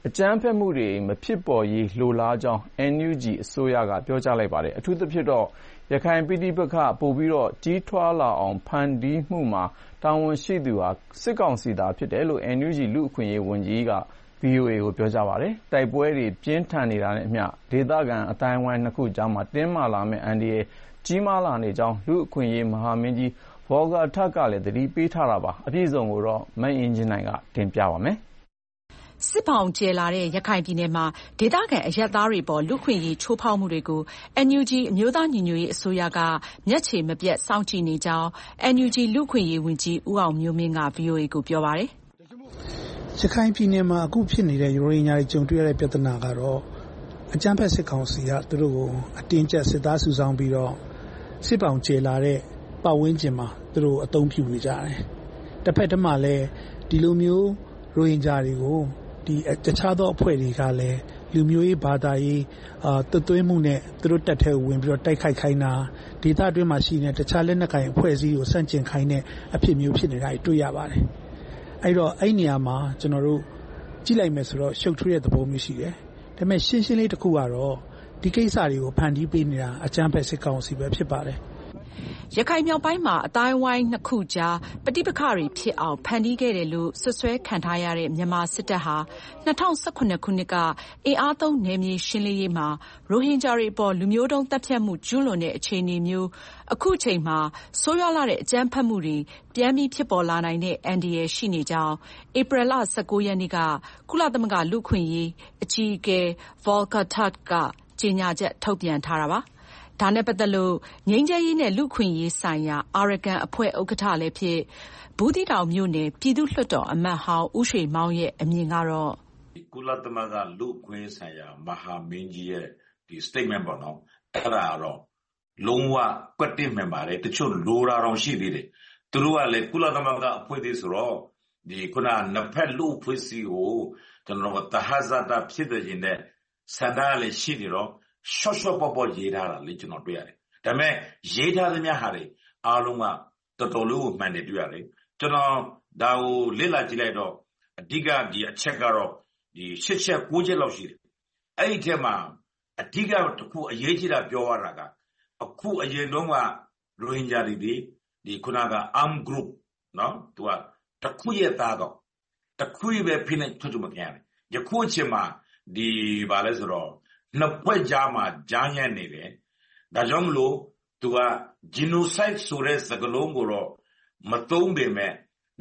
အကြမ်းဖက်မှုတွေမဖြစ်ပေါ်ရေးလိုလားကြောင်း NUG အစိုးရကပြောကြားလိုက်ပါတယ်။အထူးသဖြင့်တော့ရခိုင်ပဋိပက္ခပိုပြီးတော့ကြီးထွားလာအောင်ဖန်တီးမှုမှာတာဝန်ရှိသူဟာစစ်ကောင်စီသာဖြစ်တယ်လို့ NUG လူ့အခွင့်အရေးဝန်ကြီးက VOA ကိုပြောကြားပါတယ်။တိုက်ပွဲတွေပြင်းထန်နေတာနဲ့အမျှဒေသခံအသိုင်းအဝိုင်းနှစ်ခုကြားမှာတင်းမာလာမယ့်အန္တရာယ်ကြီးမားလာနေကြောင်းလူ့အခွင့်အရေးမဟာမင်းကြီး Volker Turk ကလည်းသတိပေးထားတာပါ။အပြည့်အစုံကိုတော့မအင်ကြင်းနိုင်ကတင်ပြပါမယ်။စစ်ဘောင်ကျယ်လာတဲ့ရခိုင်ပြည်နယ်မှာဒေသခံအရပ်သားတွေပေါ်လူ့အခွင့်အရေးချိုးဖောက်မှုတွေကို NUG အမျိုးသားညီညွတ်ရေးအစိုးရကမျက်ခြေမပြတ်စောင့်ကြည့်နေကြောင်း NUG လူ့အခွင့်အရေးဝန်ကြီးဦးအောင်မျိုးမင်းက VOA ကိုပြောပါတယ်။ရခိုင်ပြည်နယ်မှာအခုဖြစ်နေတဲ့ရိုဟင်ဂျာတွေကြုံတွေ့ရတဲ့ပြဿနာကတော့အကြမ်းဖက်စစ်ကောင်စီကသူတို့ကိုအတင်းကျပ်စစ်သားစုဆောင်းပြီးတော့စစ်ဘောင်ကျယ်လာတဲ့ပတ်ဝန်းကျင်မှာသူတို့အသုံးပြုနေကြတယ်။တစ်ဖက်တည်းမှာလည်းဒီလိုမျိုးရိုဟင်ဂျာတွေကိုတခြားသောအဖွဲ့တွေကလည်းလူမျိုးရေးဘာသာရေးသွေးမှုနဲ့သူတို့တက်ထဲကိုဝင်ပြီးတော့တိုက်ခိုက်ခိုင်းတာဒေသအတွင်းမှာရှိနေတဲ့တခြားလက်နက်ကိုင်အဖွဲ့အစည်းကိုဆန့်ကျင်ခိုင်းတဲ့အဖြစ်မျိုးဖြစ်နေတာတွေ့ရပါတယ်။အဲ့တော့အဲ့နေရာမှာကျွန်တော်တို့ကြည့်လိုက်မယ်ဆိုတော့ရှုပ်ထွေးတဲ့သဘောမျိုးရှိတယ်။ဒါပေမဲ့ရှင်းရှင်းလေးတစ်ခုကတော့ဒီကိစ္စတွေကိုဖန်တီးပေးနေတာအကြမ်းဖက်စစ်ကောင်စီပဲဖြစ်ပါတယ်။ရခိုင်မြောက်ပိုင်းမှာအတိုင်းဝိုင်းနှစ်ခုကြားပဋိပက္ခတွေဖြစ်အောင်ဖန်တီးခဲ့တယ်လို့ဆွဆွဲခံထားရတဲ့မြန်မာစစ်တပ်ဟာ2018ခုနှစ်ကအင်အားသုံးနယ်မြေရှင်းလင်းရေးမှာရိုဟင်ဂျာတွေပေါ်လူမျိုးတုံးတပ်ဖြတ်မှုကျူးလွန်တဲ့အခြေအနေမျိုးအခုချိန်မှာဆိုးရွားလာတဲ့အကြမ်းဖက်မှုတွေပြန်ပြီးဖြစ်ပေါ်လာနိုင်တဲ့အန္တရာယ်ရှိနေကြောင်းဧပြီလ19ရက်နေ့ကကုလသမဂ္ဂလူ့အခွင့်အရေးအကြီးအကဲ Volker Turk ကကြေညာချက်ထုတ်ပြန်ထားတာပါ။ဒါနဲ့ပတ်သက်လို့ငြိမ်းချမ်းရေးနဲ့လူ့အခွင့်အရေးဆိုင်ရာအာရကန်အဖွဲ့ဥက္ကဋ္ဌလည်းဖြစ်ဘူးသီးတောင်မြို့နယ်ပြည်သူ့လွှတ်တော်အမတ်ဟောင်းဦးရွှေမောင်ရဲ့အမြင်ကတော့ကုလသမဂ္ဂလူ့အခွင့်အရေးဆိုင်ရာမဟာမင်းကြီးရဲ့ဒီ statement ပေါ့နော်အဲ့ဒါကတော့လုံးဝကွက်တင်မှန်ပါတယ်တချို့လိုတာတောင်ရှိသေးတယ်သူတို့ကလည်းကုလသမဂ္ဂအဖွဲ့အစည်းဆိုတော့ဒီခုနနှစ်ဖက်လူ့အဖွဲ့အစည်းကိုကျွန်တော်တို့တဟဇာတာဖြစ်တဲ့ရင်နဲ့ဆန္ဒလည်းရှိနေတော့ရှော့ရှော့ပေါ့ပေါ့ရေးထားတာလေကျွန်တော်တွေ့ရတယ်ဒါပေမဲ့ရေးထားသမျှဟာတွေအားလုံးကတော်တော်လေးကိုမှန်တယ်တွေ့ရတယ်ကျွန်တော်ဒါကိုလေ့လာကြည့်လိုက်တော့အဓိကဒီအချက်ကတော့ဒီ8ချက်9ချက်လောက်ရှိတယ်အဲ့ဒီထဲမှာအဓိကတစ်ခုအရေးကြီးတာပြောရတာကအခုအရင်တုန်းကရိုဟင်ဂျာတွေဒီခုနက arm group နော်သူကတစ်ခုရဲ့သားတော့တစ်ခုပဲဖိနေထွတ်မပြန်တယ်ယခုအချိန်မှာဒီဘာလဲဆိုတော့နှစ်ဖွဲ့ကြားမှာကြားညံ့နေတယ်ဒါကြောင့်မလို့သူက genocide ဆိုတဲ့စကားလုံးကိုတော့မသုံးပေမဲ့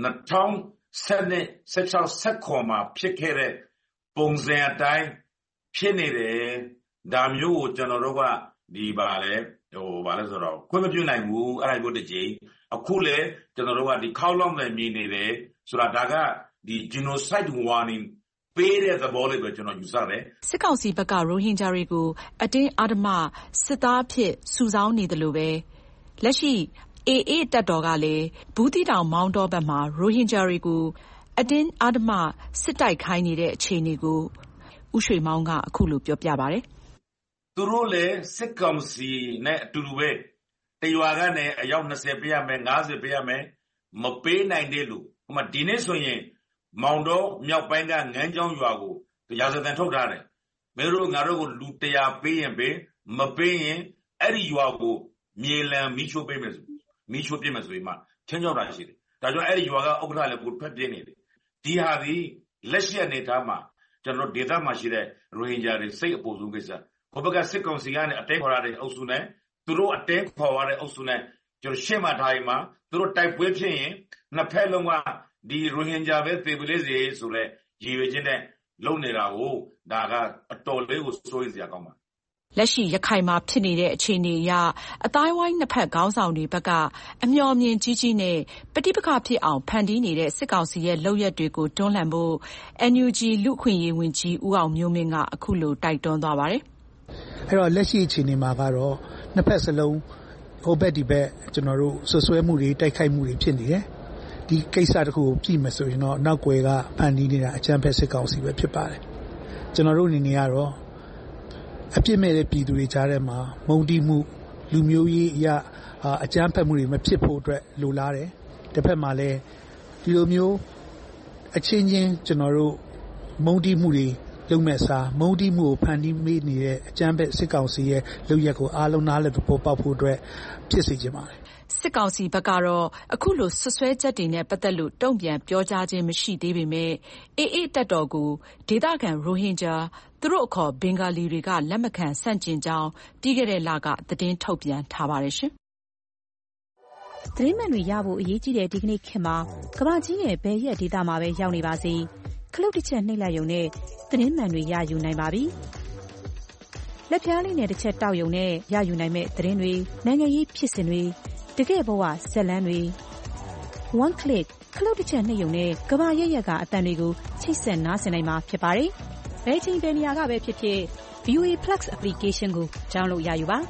2016မှာဖြစ်ခဲ့တဲ့ပုံစံအတိုင်းဖြစ်နေတယ်ဒါမျိုးကိုကျွန်တော်တို့ကဒီဘာလဲဆိုတော့ခွင့်မပြုနိုင်ဘူးအဲ့ဒါကိုတကြိမ်အခုလေကျွန်တော်တို့ကဒီခေါက်လောက်နဲ့မြင်နေတယ်ဆိုတာဒါကဒီ genocide warningပေးတဲ့သဘောလေးပဲကျွန်တော်ယူဆတယ်စစ်ကောင်စီဘက်ကရိုဟင်ဂျာတွေကိုအတင်းအဓမ္မစစ်သားဖြစ်စုဆောင်းနေတယ်လို့ပဲလက်ရှိ AA တပ်တော်ကလည်းဘူးသီးတောင်မောင်းတော်ဘက်မှာရိုဟင်ဂျာတွေကိုအတင်းအဓမ္မစစ်တိုက်ခိုင်းနေတဲ့အခြေအနေကိုဦးရွှေမောင်ကအခုလိုပြောပြပါတယ်သူတို့လည်းစစ်ကောင်စီနဲ့အတူတူပဲတရွာကနေအယောက်20ပေးရမယ်50ပေးရမယ်မပေးနိုင်တဲ့လူဟိုမှာဒီနေ့ဆိုရင်မောင်တော်မြောက်ပိုင်းကငန်းချောင်းရွာကိုရာဇသံထုတ်ထားတယ်မင်းတို့ငါတို့ကိုလူ100ပေးရင်ပေးမပေးရင်အဲ့ဒီရွာကိုမြေလံမီးချိုးပေးမယ်ဆိုမီးချိုးပြစ်မယ်ဆိုရင်မှချင်းကြောက်တာရှိတယ်ဒါကြောင့်အဲ့ဒီရွာကဥက္ကဋ္ဌလည်းကိုထွက်ပြင်းနေတယ်ဒီဟာဒီလက်ရှိအနေထားမှာကျွန်တော်ဒေသမှာရှိတဲ့ရိုဟင်ဂျာတွေစိတ်အပူဆုံးကိစ္စဘဘကစစ်ကောင်စီကနေအတင်းခေါ်ရတဲ့အုပ်စုနဲ့သူတို့အတင်းခေါ်ရတဲ့အုပ်စုနဲ့ကျွန်တော်ရှေ့မှာထားရင်မှာသူတို့တိုက်ပွဲဖြစ်ရင်နှစ်ဖက်လုံးကဒီရိုဟင်ဂျာပဲသေပလေးစီဆိုလဲရည်ရွယ်ချင်းနဲ့လုံနေတာကိုဒါကအတော်လေးကိုစိုးရိမ်စရာကောင်းပါလက်ရှိရခိုင်မှာဖြစ်နေတဲ့အခြေအနေအရအတိုင်းဝိုင်းနှစ်ဖက်ခေါင်းဆောင်တွေဘက်ကအမျှော်မြင်ကြီးကြီးနဲ့ပဋိပက္ခဖြစ်အောင်ဖန်တီးနေတဲ့စစ်ကောင်စီရဲ့လုပ်ရက်တွေကိုတွန်းလှန်ဖို့ NUG လူ့အခွင့်အရေးဝန်ကြီးဦးအောင်မျိုးမင်းကအခုလိုတိုက်တွန်းသွားပါတယ်အဲ့တော့လက်ရှိအခြေအနေမှာကတော့နှစ်ဖက်စလုံးဟိုဘက်ဒီဘက်ကျွန်တော်တို့ဆွဆွဲမှုတွေတိုက်ခိုက်မှုတွေဖြစ်နေတယ်ဒီကိစ္စတခုကိုကြည့်မယ်ဆိုရင်တော့နောက်ွယ်ကဖန်တီးနေတာအကြမ်းဖက်စစ်ကောင်စီပဲဖြစ်ပါတယ်ကျွန်တော်တို့အနေနဲ့ကတော့အပြစ်မဲ့တဲ့ပြည်သူတွေကြားထဲမှာမုန်းတီးမှုလူမျိုးရေးအရာအကြမ်းဖက်မှုတွေမဖြစ်ဖို့အတွက်လိုလားတယ်တစ်ဖက်မှာလည်းဒီလိုမျိုးအချင်းချင်းကျွန်တော်တို့မုန်းတီးမှုတွေလုပ်မဲ့အစားမုန်းတီးမှုကိုဖန်တီးမိနေတဲ့အကြမ်းဖက်စစ်ကောင်စီရဲ့လုပ်ရပ်ကိုအားလုံးနားလည်သဘောပေါက်ဖို့အတွက်ဖြစ်စေချင်ပါတယ်။စစ်ကောင်စီဘက်ကတော့အခုလိုစွပ်စွဲချက်တွေနဲ့ပတ်သက်လို့တုံ့ပြန်ပြောကြားခြင်းမရှိသေးပေမယ့် AA တပ်တော်ကိုဒေသခံရိုဟင်ဂျာသူတို့အခေါ်ဘင်္ဂါလီတွေကလက်မခံဆန့်ကျင်ကြောင်းပြီးခဲ့တဲ့လကသတင်းထုတ်ပြန်ထားပါတယ်ရှင်။သတင်းမှန်တွေရဖို့အရေးကြီးတဲ့ဒီကနေ့ခေတ်မှာကမ္ဘာကြီးရဲ့ဘယ်ရက်ဒေသမှာပဲရောက်နေပါစေခလုတ်တစ်ချက်နှိပ်လိုက်ရုံနဲ့သတင်းမှန်တွေရယူနိုင်ပါပြီ။လက်ဖြားလေးနဲ့တစ်ချက်တောက်ရုံနဲ့ရယူနိုင်မဲ့သတင်းတွေနိုင်ငံရေးဖြစ်စဉ်တွေတကယ့်ဘဝဇက်လန်းတွေ one click ခလုတ်တစ်ချက်နှိပ်ရုံနဲ့ကမ္ဘာရက်ရက်ကအတန်တွေကိုချိတ်ဆက်နားဆင်နိုင်မှာဖြစ်ပါတယ်။ဘယ်ချိန်ဘယ်နေရာကပဲဖြစ်ဖြစ် VOA Plus application ကို download ရယူပါ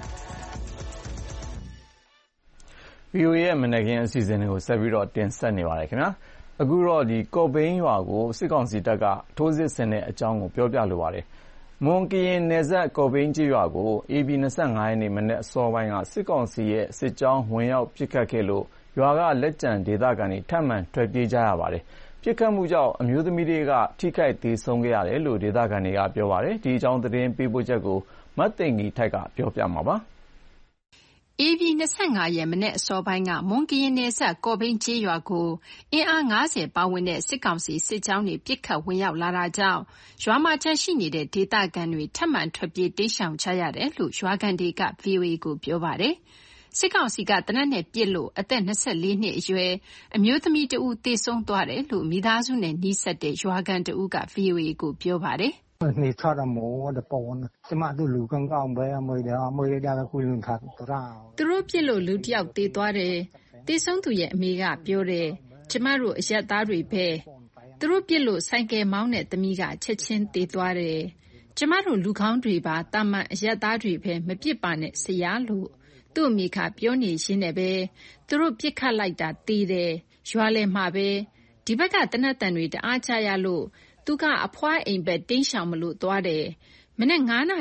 ။ VOA ရဲ့မနက်ခင်းအစီအစဉ်တွေကိုဆက်ပြီးတော့တင်ဆက်နေပါတယ်ခင်ဗျာ။အခုတော့ကော့ဘိန်းရွာကိုစစ်ကောင်စီတပ်ကထိုးစစ်ဆင်တဲ့အကြောင်းကိုပြောပြလိုပါတယ်။မွန်ကရင်နယ်စပ်ကော့ဘိန်းကျေးရွာကို AB 25ရက်နေ့မနက်အစောပိုင်းကစစ်ကောင်စီရဲ့စစ်ကြောင်းဝင်ရောက်ပစ်ခတ်ခဲ့လို့ရွာကလက်ကျန်ဒေသခံတွေထပ်မံထွက်ပြေးကြရပါတယ်။ပစ်ခတ်မှုကြောင့်အမျိုးသမီးတွေကထိခိုက်သေဆုံးခဲ့ရတယ်လို့ဒေသခံတွေကပြောပါတယ်။ဒီအကြောင်းသတင်းပေးပို့ချက်ကိုမသိင်္ဂီထိုက်ကပြောပြမှာပါ။ AB 25ရက်မနေ့အစောပိုင်းကမွန်ကရင်နယ်စပ်ကော့ဘိန်းကျေးရွာကိုအင်အား90ပါဝင်တဲ့စစ်ကောင်စီစစ်ကြောင်းတွေပစ်ခတ်ဝင်ရောက်လာတာကြောင့်ရွာမှာကျန်ရှိနေတဲ့ဒေသခံတွေထပ်မံထွက်ပြေးတိမ်းရှောင်ကြရတယ်လို့ရွာခံတွေက VOA ကိုပြောပါတယ်။စစ်ကောင်စီကသေနတ်နဲ့ပစ်လို့အသက်24နှစ်အရွယ်အမျိုးသမီးတဦးသေဆုံးသွားတယ်လို့မိသားစုနဲ့နီးစပ်တဲ့ရွာခံတဦးက VOA ကိုပြောပါတယ်။你差的么的包呢？起码都路刚刚呗，没得家的会轮看多少。 သူတို့ပြစ်လို့လူတယောက်သေသွားတယ်။သေဆုံးသူရဲ့အမေကပြောတယ်။ကျမတို့အရက်သားတွေပဲ။သူတို့ပြစ်လို့ဆိုင်ကယ်မောင်းတဲ့သမီးကချက်ချင်းသေသွားတယ်။ကျမတို့လူကောင်းတွေပါတာမန်အရက်သားတွေပဲမပြစ်ပါနဲ့ဆရာလို့သူ့အမေကပြောနေရင်းနဲ့ပဲသူတို့ပြစ်ခတ်လိုက်တာသေတယ်။ရွာလယ်မှာပဲဒီဘက်ကတနတ်တန်တွေတအားကြရလို့သူကအဖွားအိမ်ဘက်တင်းရှောင်မလို့သွားတယ်။မနေ့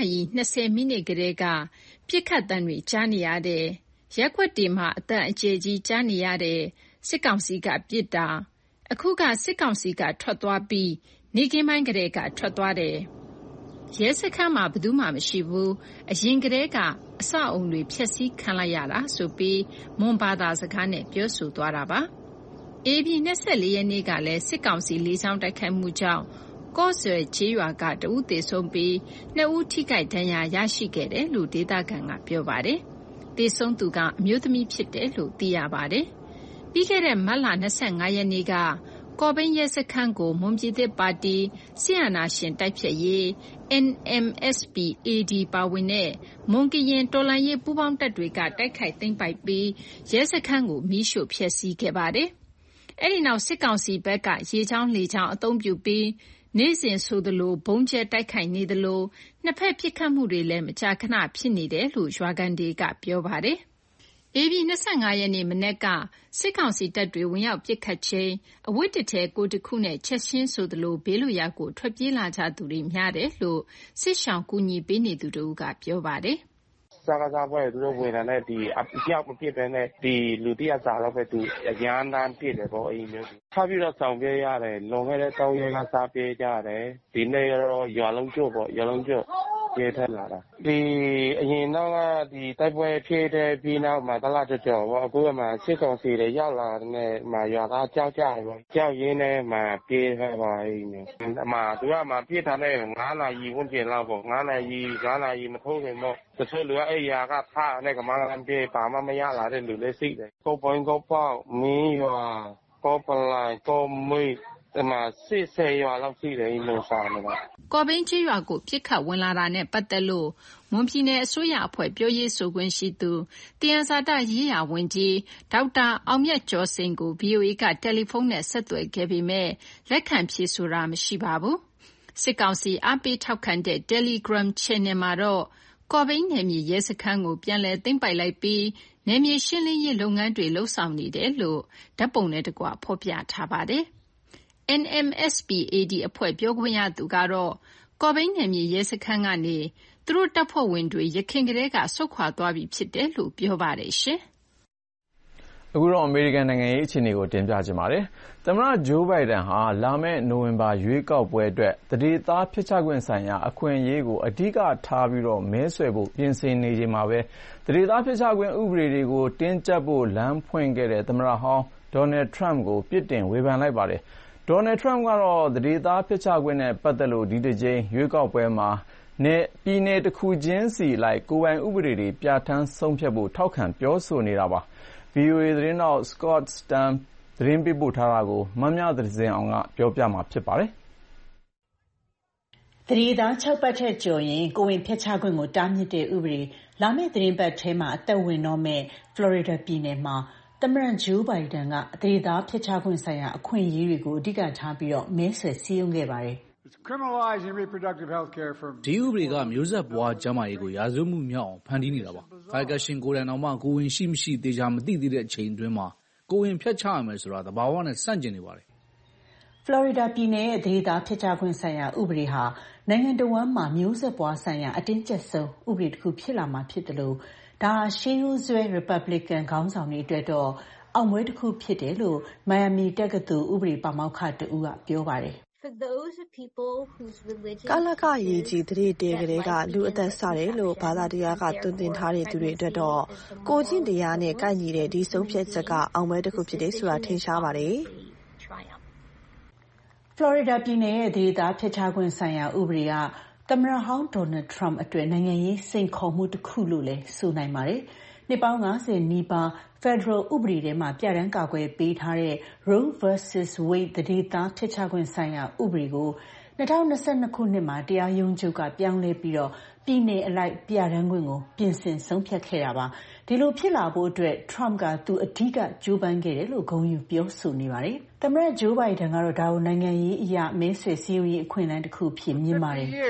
9:20မိနစ်ကလေးကပြစ်ခတ်တန်တွေကြားနေရတယ်။ရက်ွက်တီမှာအတန်အကျယ်ကြီးကြားနေရတယ်။စစ်ကောင်စီကပြစ်တာ။အခုကစစ်ကောင်စီကထွက်သွားပြီးနေကင်းပိုင်းကလေးကထွက်သွားတယ်။ရဲစခန်းမှာဘယ်သူမှမရှိဘူး။အရင်ကလေးကအဆောက်အုံတွေဖျက်ဆီးခံလိုက်ရတာဆိုပြီးမွန်ဘာသာစကားနဲ့ပြောဆိုသွားတာပါ။ AB 24ရက်နေ့ကလည်းစစ်ကောင်စီလေကြောင်းတိုက်ခိုက်မှုကြောင့်ကော့ဆွဲကျေးရွာကတဦးသေဆုံးပြီး2ဦးထိခိုက်ဒဏ်ရာရရှိခဲ့တယ်လို့ဒေသခံကပြောပါတယ်။သေဆုံးသူကအမျိုးသမီးဖြစ်တယ်လို့သိရပါတယ်။ပြီးခဲ့တဲ့မတ်လ25ရက်နေ့ကကော့ဘိန်းရဲစခန်းကိုမွန်ပြည်သစ်ပါတီဆီယနာရှင်တိုက်ဖြတ်ရေး NMSP-AD ပါဝင်တဲ့မွန်ကရင်တော်လှန်ရေးပူးပေါင်းတပ်တွေကတိုက်ခိုက်သိမ်းပိုက်ပြီးရဲစခန်းကိုမီးရှို့ဖျက်ဆီးခဲ့ပါတယ်။အဲဒီနောက်စစ်ကောင်စီဘက်ကရေချောင်းလေချောင်းအသုံးပြုပြီးနေ့စဉ်ဆိုသလိုဘုံကျဲတိုက်ခိုက်နေသလိုနှစ်ဖက်ပစ်ခတ်မှုတွေလည်းမကြာခဏဖြစ်နေတယ်လို့ရွာခံတွေကပြောပါတယ်။ AB 25ရက်နေ့မနက်ကစစ်ကောင်စီတပ်တွေဝင်ရောက်ပစ်ခတ်ချိန်အဝတ်တထည်ကိုတခုနဲ့ချက်ချင်းဆိုသလိုဘေးလွတ်ရာကိုထွက်ပြေးလာကြသူတွေများတယ်လို့စစ်ရှောင်ကူညီပေးနေသူတို့ကပြောပါတယ်။စကားပွဲသူတို့ဝင်လာတဲ့ဒီအပြောက်မဖြစ်ပဲနဲ့ဒီလူတရစာတော့ပဲသူအရန်တန်းပြည့်တယ်ပေါ့အဲ့မျိုးထပ်ပြီးတော့ဆောင်ပြရတယ်လွန်ခဲ့တဲ့3ရက်ကစားပြကြတယ်ဒီနေ့တော့ရွာလုံးကျွတ်ပေါ့ရွာလုံးကျွတ်ပြေးထက်လာတာဒီအရင်တော့ကဒီတိုက်ပွဲဖြစ်တဲ့ပြီးနောက်မှာတလားကြော်ပေါ့အခုကမှစစ်ကောင်စီတွေရောက်လာတဲ့မှာရွာသားကြောက်ကြတယ်ပေါ့ကြောက်ရင်းနဲ့မှပြေးခဲ့ပါအဲ့မျိုးအမှသူကမှပြေးထားတဲ့9နာရီဝန်းကျင်လောက်ပေါ့9နာရီမထိုးခင်တော့တချို့လူကအဲ့ရာကထားနဲ့ကမှန်းပြေးပါမရလာတဲ့လူလေးစိတ်တယ်ကိုပွင့်ကိုပေါက်မင်းရွာကိုပလိုင်ကိုမွေဒီမှာ10ရွာလောက်ရှိတယ်လို့ဆောင်နေတာကော့ဘိန်းကျေးရွာကိုပြစ်ခတ်ဝင်လာတာနဲ့ပတ်သက်လို့မွန်ပြည်နယ်အစိုးရအဖွဲ့ပြောရေးဆိုခွင့်ရှိသူတယန်ဇာတရေးရာဝန်ကြီးဒေါက်တာအောင်မြတ်ကျော်စိန်ကို VOA ကတယ်လီဖုန်းနဲ့ဆက်သွယ်ခဲ့ပေမဲ့လက်ခံဖြေဆိုတာမရှိပါဘူး။စစ်ကောင်စီအားပေးထောက်ခံတဲ့ Telegram Channel မှာတော့ကော့ဘိန်းနယ်မြေရဲစခန်းကိုပြန်လည်သိမ်းပိုက်လိုက်ပြီးနယ်မြေရှင်းလင်းရေးလုပ်ငန်းတွေလုပ်ဆောင်နေတယ်လို့ဓာတ်ပုံနဲ့တကွဖော်ပြထားပါတယ်။ NMSP-AD အဖွဲ့ပြောခွင့်ရသူကတော့ကော့ဘိန်းနယ်မြေရဲစခန်းကနေသူတို့တပ်ဖွဲ့ဝင်တွေယခင်ကတည်းကဆုတ်ခွာသွားပြီဖြစ်တယ်လို့ပြောပါတယ်ရှင်။အခုတော့အမေရိကန်နိုင်ငံရေးအခြေအနေကိုတင်ပြချင်ပါတယ်။သမ္မတဂျိုးဘိုင်ဒန်ဟာလာမယ့်နိုဝင်ဘာရွေးကောက်ပွဲအတွက်သန္ဓေသားဖျက်ချခွင့်ဆိုင်ရာအခွင့်အရေးကိုအဓိကထားပြီးမဲဆွယ်ဖို့ပြင်ဆင်နေချိန်မှာပဲသန္ဓေသားဖျက်ချခွင့်ဥပဒေတွေကိုတင်းကျပ်ဖို့လမ်းဖွင့်ခဲ့တဲ့သမ္မတဟောင်းဒေါ်နယ်ထရမ့်ကိုပြစ်တင်ဝေဖန်လိုက်ပါတယ်။ဒေါ်နယ်ထရမ့်ကတော့သန္ဓေသားဖျက်ချခွင့်နဲ့ပတ်သက်လို့ဒီတစ်ကြိမ်ရွေးကောက်ပွဲမှာပြည်နယ်တစ်ခုချင်းစီလိုက်ကိုယ်ပိုင်ဥပဒေတွေပြဋ္ဌာန်းဆုံးဖြတ်ဖို့ထောက်ခံပြောဆိုနေတာပါ။ VOA သတင်းထောက် Scott Sturm သတင်းပေးပို့ထားတာကိုမမြသဇင်အောင်ကပြောပြမှာဖြစ်ပါတယ်။သန္ဓေသား6ပတ်ထက်ကျော်ရင်ကိုယ်ဝန်ဖျက်ချခွင့်ကိုတားမြစ်တဲ့ဥပဒေလာမယ့်သတင်းပတ်ထဲမှာအသက်ဝင်တော့မဲ့ Florida ပြည်နယ်မှာသမ္မတဂျိုးဘိုင်ဒန်ကသန္ဓေသားဖျက်ချခွင့်ဆိုင်ရာအခွင့်အရေးတွေကိုအဓိကထားပြီးမဲဆွယ်စည်းရုံးခဲ့ပါတယ်။ဒီဥပဒေကမျိုးဆက်ပွားကျန်းမာရေးကိုရာဇဝတ်မှုမြောက်အောင်ဖန်တီးနေတာပါ။ကာယကရှင်ကိုယ်တိုင်တော်မှကိုဝင်ရှိမရှိသေချာမသိသေးတဲ့အချိန်အတွင်းမှာကိုဝင်ဖျက်ချရမယ်ဆိုတာသဘာဝနဲ့ဆန့်ကျင်နေပါတယ်။ Florida ပြည်နယ်ရဲ့သန္ဓေသားဖျက်ချခွင့်ဆိုင်ရာဥပဒေဟာနိုင်ငံတော်ဝန်မှာမျိုးဆက်ပွားဆိုင်ရာအတင်းကျပ်ဆုံးဥပဒေတစ်ခုဖြစ်လာမှာဖြစ်တယ်လို့ဒါဟာရှေးရိုးစွဲ Republican ခေါင်းဆောင်တွေအတွက်တော့အောင်ပွဲတစ်ခုဖြစ်တယ်လို့ Miami တက္ကသိုလ်ဥပဒေပါမောက္ခတဦးကပြောပါတယ်။ကာလကရေကြီးသတိတည်းကလေးကလူအသက်စတယ်လို့ဘာသာတရားကသွန်သင်ထားတဲ့သူတွေအတွက်တော့ကိုကျင့်တရားနဲ့ကိုက်ညီတဲ့ဒီဆုံးဖြတ်ချက်ကအောင်ပွဲတစ်ခုဖြစ်တယ်ဆိုတာထင်ရှားပါတယ်။ Florida ပြည်နယ်ရဲ့သန္ဓေသားဖျက်ချခွင့်ဆိုင်ရာဥပဒေကသမ္မတဟောင်းဒေါ်နယ်ထရမ့်အတွက်နိုင်ငံရေးစိန်ခေါ်မှုတစ်ခုလို့လည်းဆိုနိုင်ပါတယ်။နှစ်ပေါင်း50နီးပါး Federal ဥပဒေထဲမှာပြဋ္ဌာန်းကာကွယ်ပေးထားတဲ့ Roe vs. Wade သန္ဓေသားဖျက်ချခွင့်ဆိုင်ရာဥပဒေကို2022ခုနှစ်မှာတရားရုံးချုပ်ကပြောင်းလဲပြီးပြည်နယ်အလိုက်ပြဋ္ဌာန်းခွင့်ကိုပြင်ဆင်ဆုံးဖြတ်ခဲ့တာပါ။ဒီလိုဖြစ်လာဖို့အတွက်ထရမ့်ကသူအဓိကကြိုးပမ်းခဲ့တယ်လို့ဂုဏ်ယူပြောဆိုနေပါတယ်။သမ္မတဂျိုးဘိုင်ဒန်ကတော့ဒါကိုနိုင်ငံရေးအရမဲဆွယ်စည်းရုံးရေးအခွင့်အလမ်းတစ်ခုဖြစ်မြင်ပါတယ်။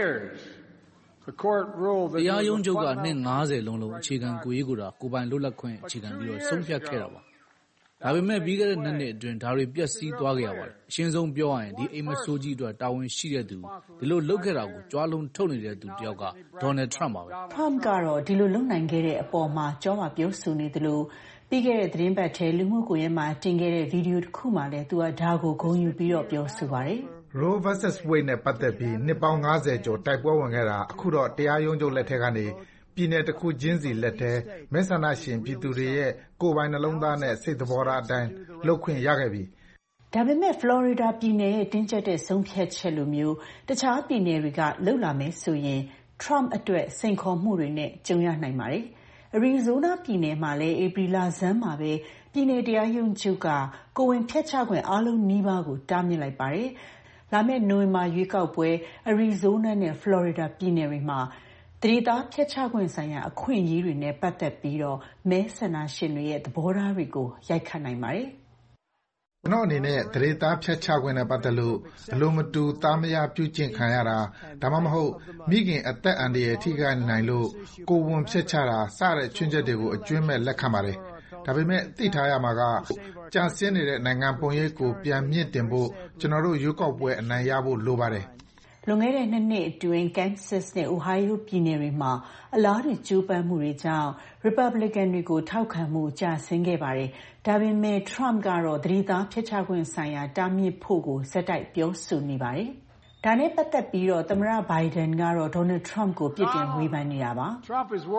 တရားရုံးချုပ်ကနှစ်50လုံးလုံးအခြေခံကိုရေးကိုတာကိုပိုင်လွတ်လပ်ခွင့်အခြေခံပြီးဆုံးဖြတ်ခဲ့တာပါ။ဒါပေမဲ့ပြီးခဲ့တဲ့နှစ်အတွင်းဒါတွေပျက်စီးသွားခဲ့ရပါတယ်။အရှင်းဆုံးပြောရရင်ဒီအိမ်မဆိုးကြီးအတွက်တာဝန်ရှိတဲ့သူဒီလိုလုပ်ခဲ့တာကိုကြွားလုံးထုတ်နေတဲ့သူတယောက်ကဒေါ်နယ်ထရမ့်ပါပဲ။ Trump ကတော့ဒီလိုလုပ်နိုင်ခဲ့တဲ့အပေါ်မှာကြောမှာပြောဆိုနေသလိုပြီးခဲ့တဲ့သတင်းပတ်ထဲလူမှုကွန်ရက်မှာတင်ခဲ့တဲ့ဗီဒီယိုတစ်ခုမှလည်းသူကဒါကိုဂုဏ်ယူပြီးပြောဆိုပါတယ်။ Roe vs. Wade နဲ့ပတ်သက်ပြီးနှစ်ပေါင်း50ကျော်တိုက်ပွဲဝင်ခဲ့တာအခုတော့တရားရုံးချုပ်လက်ထက်ကနေပြည်နယ်တစ်ခုချင်းစီလက်ထဲမဲဆန္ဒရှင်ပြည်သူတွေရဲ့ကိုယ်ပိုင်နှလုံးသားနဲ့စိတ်သဘောထားအတိုင်းလုပ်ခွင့်ရခဲ့ပြီ။ဒါပေမဲ့ Florida ပြည်နယ်ရဲ့တင်းကျပ်တဲ့ဆုံးဖြတ်ချက်လိုမျိုးတခြားပြည်နယ်တွေကလှုပ်လာမယ်ဆိုရင် Trump အတွက်စိန်ခေါ်မှုတွေနဲ့ကြုံရနိုင်ပါတယ်။ Arizona ပြည်နယ်မှာလည်းဧပြီလဆန်းမှာပဲပြည်နယ်တရားရုံးချုပ်ကကိုယ်ဝန်ဖျက်ချခွင့်အားလုံးနီးပါးကိုတားမြစ်လိုက်ပါတယ်။လာမယ့်နိုဝင်ဘာရွေးကောက်ပွဲ Arizona နဲ့ Florida ပြည်နယ်တွေမှာသန္ဓေသားဖျက်ချခွင့်ဆိုင်ရာအခွင့်အရေးတွေနဲ့ပတ်သက်ပြီးမဲဆန္ဒရှင်တွေရဲ့သဘောထားတွေကိုရိုက်ခတ်နိုင်ပါတယ်။ကျွန်တော်အနေနဲ့သန္ဓေသားဖျက်ချခွင့်နဲ့ပတ်သက်လို့အလိုမတူသားမယားပြုကျင့်ခံရတာဒါမှမဟုတ်မိခင်အသက်အန္တရာယ်ထိခိုက်နိုင်လို့ကိုယ်ဝန်ဖျက်ချတာစတဲ့ချွင်းချက်တွေကိုအကျွမ်းမဲ့လက်ခံပါတယ်။ဒါပေမဲ့သိထားရမှာကကျဆင်းနေတဲ့နိုင်ငံပုံရိပ်ကိုပြန်မြင့်တင်ဖို့ကျွန်တော်တို့ရွေးကောက်ပွဲအနိုင်ရဖို့လိုပါတယ်။လွန်ခဲ့တဲ့2နှစ်အတွင်း Kansas နဲ့ Ohio ပြည်နယ်တွေမှာအလားတူကြိုးပမ်းမှုတွေကြောင့် Republican တွေကိုထောက်ခံမှုကျဆင်းခဲ့ပါတယ်။ဒါပေမဲ့ Trump ကတော့သန္ဓေသားဖျက်ချခွင့်ဆိုင်ရာတားမြစ်ဖို့ကိုဆက်တိုက်ပြောဆိုနေပါတယ်။ဒါနဲ့ပတ်သက်ပြီးသမ္မတဘိုင်ဒန်ကတော့ဒေါ်နယ်ထရမ့်ကိုပြစ်တင်ဝေဖန်နေတာပါ။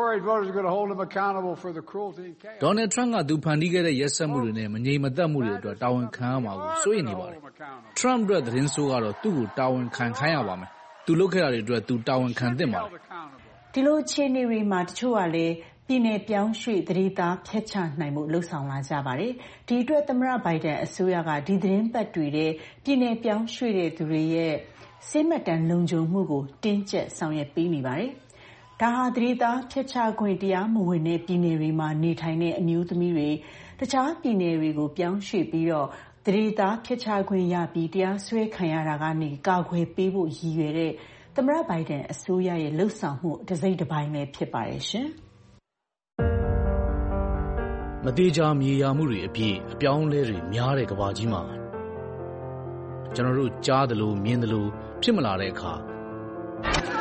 ဒေါ်နယ်ထရမ့်ကသူဖန်တီးခဲ့တဲ့ရက်စက်မှုတွေနဲ့မငြိမ်မသက်မှုတွေအတွက်တာဝန်ခံရမှာကိုစိုးရိမ်နေပါတယ်။ Trump အတွက်သတင်းဆိုးကတော့သူ့ကိုတာဝန်ခံခိုင်းရပါမယ်။သူလုပ်ခဲ့တာတွေအတွက်သူတာဝန်ခံသင့်ပါတယ်။ဒီလိုအခြေအနေတွေမှာတချို့ကလည်းပြည်နယ်ပြောင်းရွှေ့သန္ဓေသားဖျက်ချနိုင်မှုလှုံ့ဆော်လာကြပါတယ်။ဒီအတွက်သမ္မတဘိုင်ဒန်အစိုးရကဒီသတင်းပတ်တွေထဲပြည်နယ်ပြောင်းရွှေ့တဲ့သူတွေရဲ့စိတ်မှတ်တမ်းလုံခြုံမှုကိုတင်းကျပ်ဆောင်ရွက်ပေးနေပါတယ်။ဒါဟာသန္ဓေသားဖျက်ချခွင့်တရားမဝင်တဲ့ပြည်နယ်တွေမှာနေထိုင်တဲ့အမျိုးသမီးတွေတခြားပြည်နယ်တွေကိုပြောင်းရွှေ့ပြီးသန္ဓေသားဖျက်ချခွင့်ရပြီးတရားစွဲခံရတာကနေကာကွယ်ပေးဖို့ရည်ရွယ်တဲ့သမ္မတဘိုင်ဒန်အစိုးရရဲ့လှုပ်ဆောင်မှုတစ်စိတ်တစ်ပိုင်းပဲဖြစ်ပါတယ်ရှင်။မတိကျမြေယာမှုတွေအပြည့်အပြောင်းလဲတွေများတဲ့ကမ္ဘာကြီးမှာကျွန်တော်တို့ကြားသလိုမြင်သလိုဖြစ်မလာတဲ့အခါ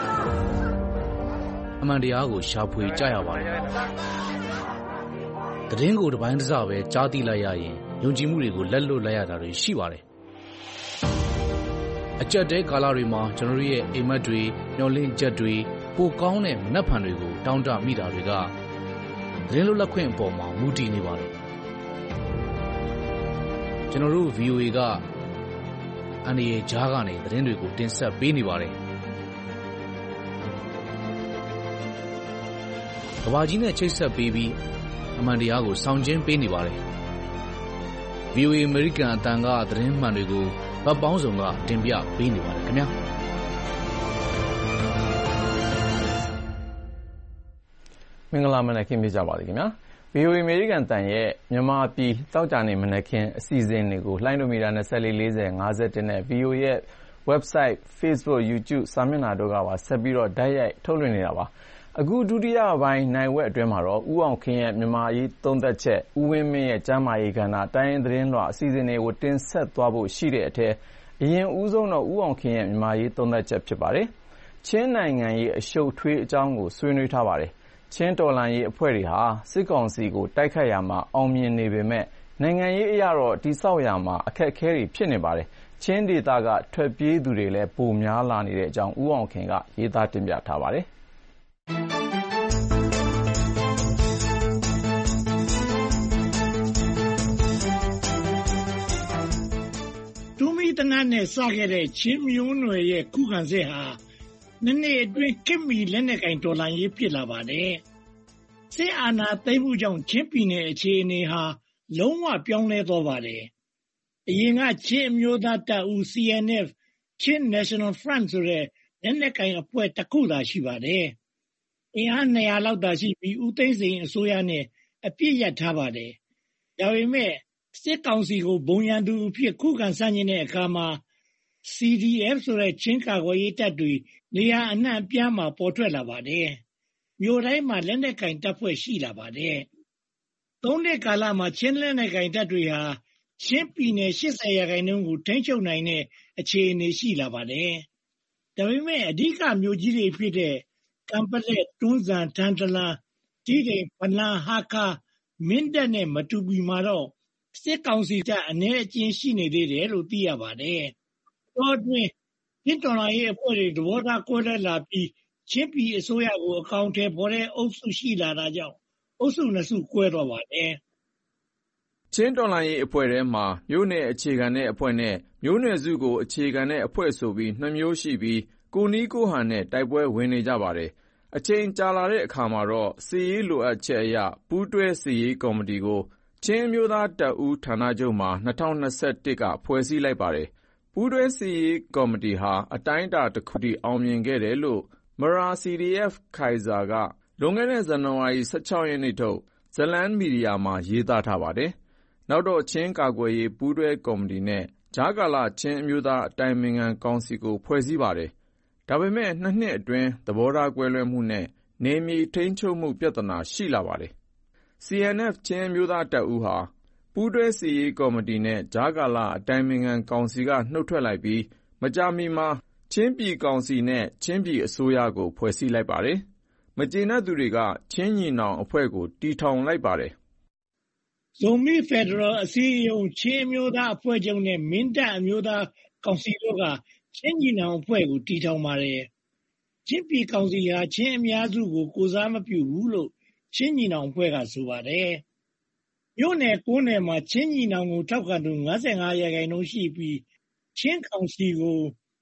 အမှန်တရားကိုရှာဖွေကြရပါတယ်သတင်းကိုတပိုင်းတစပဲကြားသိလိုက်ရရင်ယုံကြည်မှုတွေကိုလက်လွတ်လိုက်ရတာတွေရှိပါတယ်အကြက်တဲကာလတွေမှာကျွန်တော်တို့ရဲ့အိမ်မက်တွေမျောလင့်ချက်တွေပိုကောင်းတဲ့မနှက်ဖန်တွေကိုတောင်းတမိတာတွေကသတင်းလွတ်လပ်ခွင့်အပေါ်မှာမူတည်နေပါတယ်ကျွန်တော်တို့ VOA ကအန်ဒီရဲ့ဂျားကနေသတင်းတွေကိုတင်ဆက်ပေးနေပါတယ်ကဘာကြီးနဲ့ချိတ်ဆက်ပေးပြီးအမှန်တရားကိုဆောင်ကျဉ်ပေးနေပါတယ် VOA American အတန်ကသတင်းမှန်တွေကိုဗတ်ပေါင်းစုံကတင်ပြပေးနေပါတယ်ခင်ဗျာမင်္ဂလာမနက်ခင်းပြကြပါသည်ခင်ဗျာ VOA American တန်ရဲ့မြန်မာပြည်တောက်ကြနေမနက်ခင်းအစီအစဉ်တွေကိုလှိုင်းဒိုမီတာ24 40 51နဲ့ VOA ရဲ့ website Facebook YouTube စာမျက်နှာတို့ကပါဆက်ပြီးတော့တိုက်ရိုက်ထုတ်လွှင့်နေတာပါအခုဒုတိယပိုင်းနိုင်ဝက်အတွင်းမှာတော့ဦးအောင်ခင်ရဲ့မြန်မာရေးသုံးသက်ချက်ဦးဝင်းမင်းရဲ့ကျမ်းမာရေးကဏ္ဍတိုင်းသတင်းလွှာအစီအစဉ်တွေကိုတင်ဆက်သွားဖို့ရှိတဲ့အထက်အရင်ဦးဆုံးတော့ဦးအောင်ခင်ရဲ့မြန်မာရေးသုံးသက်ချက်ဖြစ်ပါတယ်ချင်းနိုင်ငံရေးအရှုပ်ထွေးအကြောင်းကိုဆွေးနွေးထားပါတယ်ချင်းတော်လှန်ရေးအဖွဲ့တွေဟာစစ်ကောင်စီကိုတိုက်ခိုက်ရမှာအောင်မြင်နေပေမဲ့နိုင်ငံရေးအရတော့တိဆောက်ရမှာအခက်အခဲတွေဖြစ်နေပါတယ်ချင်းဒေသကထွက်ပြေးသူတွေလည်းပိုများလာနေတဲ့အကြောင်းဦးအောင်ခင်ကရေးသားတင်ပြထားပါတယ်တနတ်နဲ့စခဲ့တဲ့ချင်းမျိုးနွယ်ရဲ့ခုခံစစ်ဟာနှစ်အတွင်းခင်မီလက်နက်ကင်တော်လှန်ရေးဖြစ်လာပါတယ်။စစ်အာဏာသိမ်းမှုကြောင့်ချင်းပြည်နယ်အခြေအနေဟာလုံးဝပြောင်းလဲသွားပါတယ်။အရင်ကချင်းအမျိုးသားတပ်ဦး CNF Chin National Front ဆိုတဲ့လက်နက်ကင်အဖွဲ့တစ်ခုသာရှိပါတယ်။အင်အား200လောက်သာရှိပြီးဦးသိန်းစိန်အစိုးရနဲ့အပြစ်ရထားပါတယ်။ဒါပေမဲ့စစ်ကောင်စီကိုဘုံရန်သူအဖြစ်ခုခံဆန့်ကျင်တဲ့အခါမှာ CDF ဆိုတဲ့ချင်းကာကွယ်ရေးတပ်တွေနေရာအနှံ့အပြားမှာပေါ်ထွက်လာပါတယ်။မြို့တိုင်းမှာလက်နက်ကင်တပ်ဖွဲ့ရှိလာပါတယ်။၃နှစ်ကာလမှာချင်းလက်နက်ကင်တပ်တွေဟာချင်းပြည်နယ်80%ကိုထိန်းချုပ်နိုင်တဲ့အခြေအနေရှိလာပါတယ်။ဒါပေမဲ့အဓိကမြို့ကြီးတွေဖြစ်တဲ့ကံပလက်တွန်းဇံထန်တလန်တီးတိမ်ဖလန်းဟာခါမင်းတပ်နဲ့မတူပီမှာတော့စစ်ကောင်စီတပ်အနည်းအကျဉ်းရှိနေသေးတယ်လို့သိရပါတယ်။တော့တွင်ချင်းတော်လှန်ရေးအဖွဲ့တွေသဘောထားကွဲလွဲလာပြီးချင်းပြည်အစိုးရကိုအကောင့်ထဲပေါ်တဲ့အုပ်စုရှိလာတာကြောင့်အုပ်စုနှစ်စုကွဲသွားပါတယ်။ချင်းတော်လှန်ရေးအဖွဲ့ထဲမှာမျိုးနယ်အခြေခံတဲ့အဖွဲ့နဲ့မျိုးနွယ်စုကိုအခြေခံတဲ့အဖွဲ့ဆိုပြီးနှစ်မျိုးရှိပြီးကိုနီးကိုဟန်နဲ့တိုက်ပွဲဝင်နေကြပါတယ်။အချိန်ကြာလာတဲ့အခါမှာတော့စစ်ရေးလိုအပ်ချက်အရပူးတွဲစစ်ရေးကော်မတီကိုချင်းအမျိုးသားတပ်ဦးဌာနချုပ်မှာ2021ကဖွဲ့စည်းလိုက်ပါတယ်။ပူးတွဲစစ်ရေးကော်မတီဟာအတိုင်းအတာတစ်ခုထိအောင်မြင်ခဲ့တယ်လို့မရာ CDF ခိုင်ဇာကလွန်ခဲ့တဲ့ဇန်နဝါရီ16ရက်နေ့ထုတ်ဇလန်းမီဒီယာမှာရေးသားထားပါတယ်။နောက်တော့ချင်းကာကွယ်ရေးပူးတွဲကော်မတီနဲ့ကြားကာလချင်းအမျိုးသားအတိုင်ပင်ခံကောင်စီကိုဖွဲ့စည်းပါတယ်။ဒါပေမဲ့2နှစ်အတွင်းသဘောထားကွဲလွဲမှုနဲ့နေမြေထိန်းချုပ်မှုပြဿနာရှိလာပါတယ်။ CNF ချင်းအမျိုးသားတပ်ဦးဟာပူးတွဲစစ်ရေးကော်မတီနဲ့ကြားကာလအတိုင်ပင်ခံကောင်စီကနှုတ်ထွက်လိုက်ပြီးမကြာမီမှာချင်းပြည်ကောင်စီနဲ့ချင်းပြည်အစိုးရကိုဖွဲ့စည်းလိုက်ပါတယ်။မကျေနပ်သူတွေကချင်းညီနောင်အဖွဲ့ကိုတီထောင်လိုက်ပါတယ်။ဇုံမီဖက်ဒရယ်အစည်းအရုံးချင်းမျိုးသားအဖွဲ့ချုပ်နဲ့မင်းတပ်အမျိုးသားကောင်စီတို့ကချင်းညီနောင်အဖွဲ့ကိုတီထောင်ပါတယ်။ချင်းပြည်ကောင်စီဟာချင်းအများစုကိုကိုစားမပြုဘူးလို့ချင်းညီနောင်အဖွဲ့ကဆိုပါတယ်။မြို့နယ်9နယ်မှာချင်းညီနောင်ကိုထောက်ခံသူ55%ရှိပြီးချင်းကောင်စီကို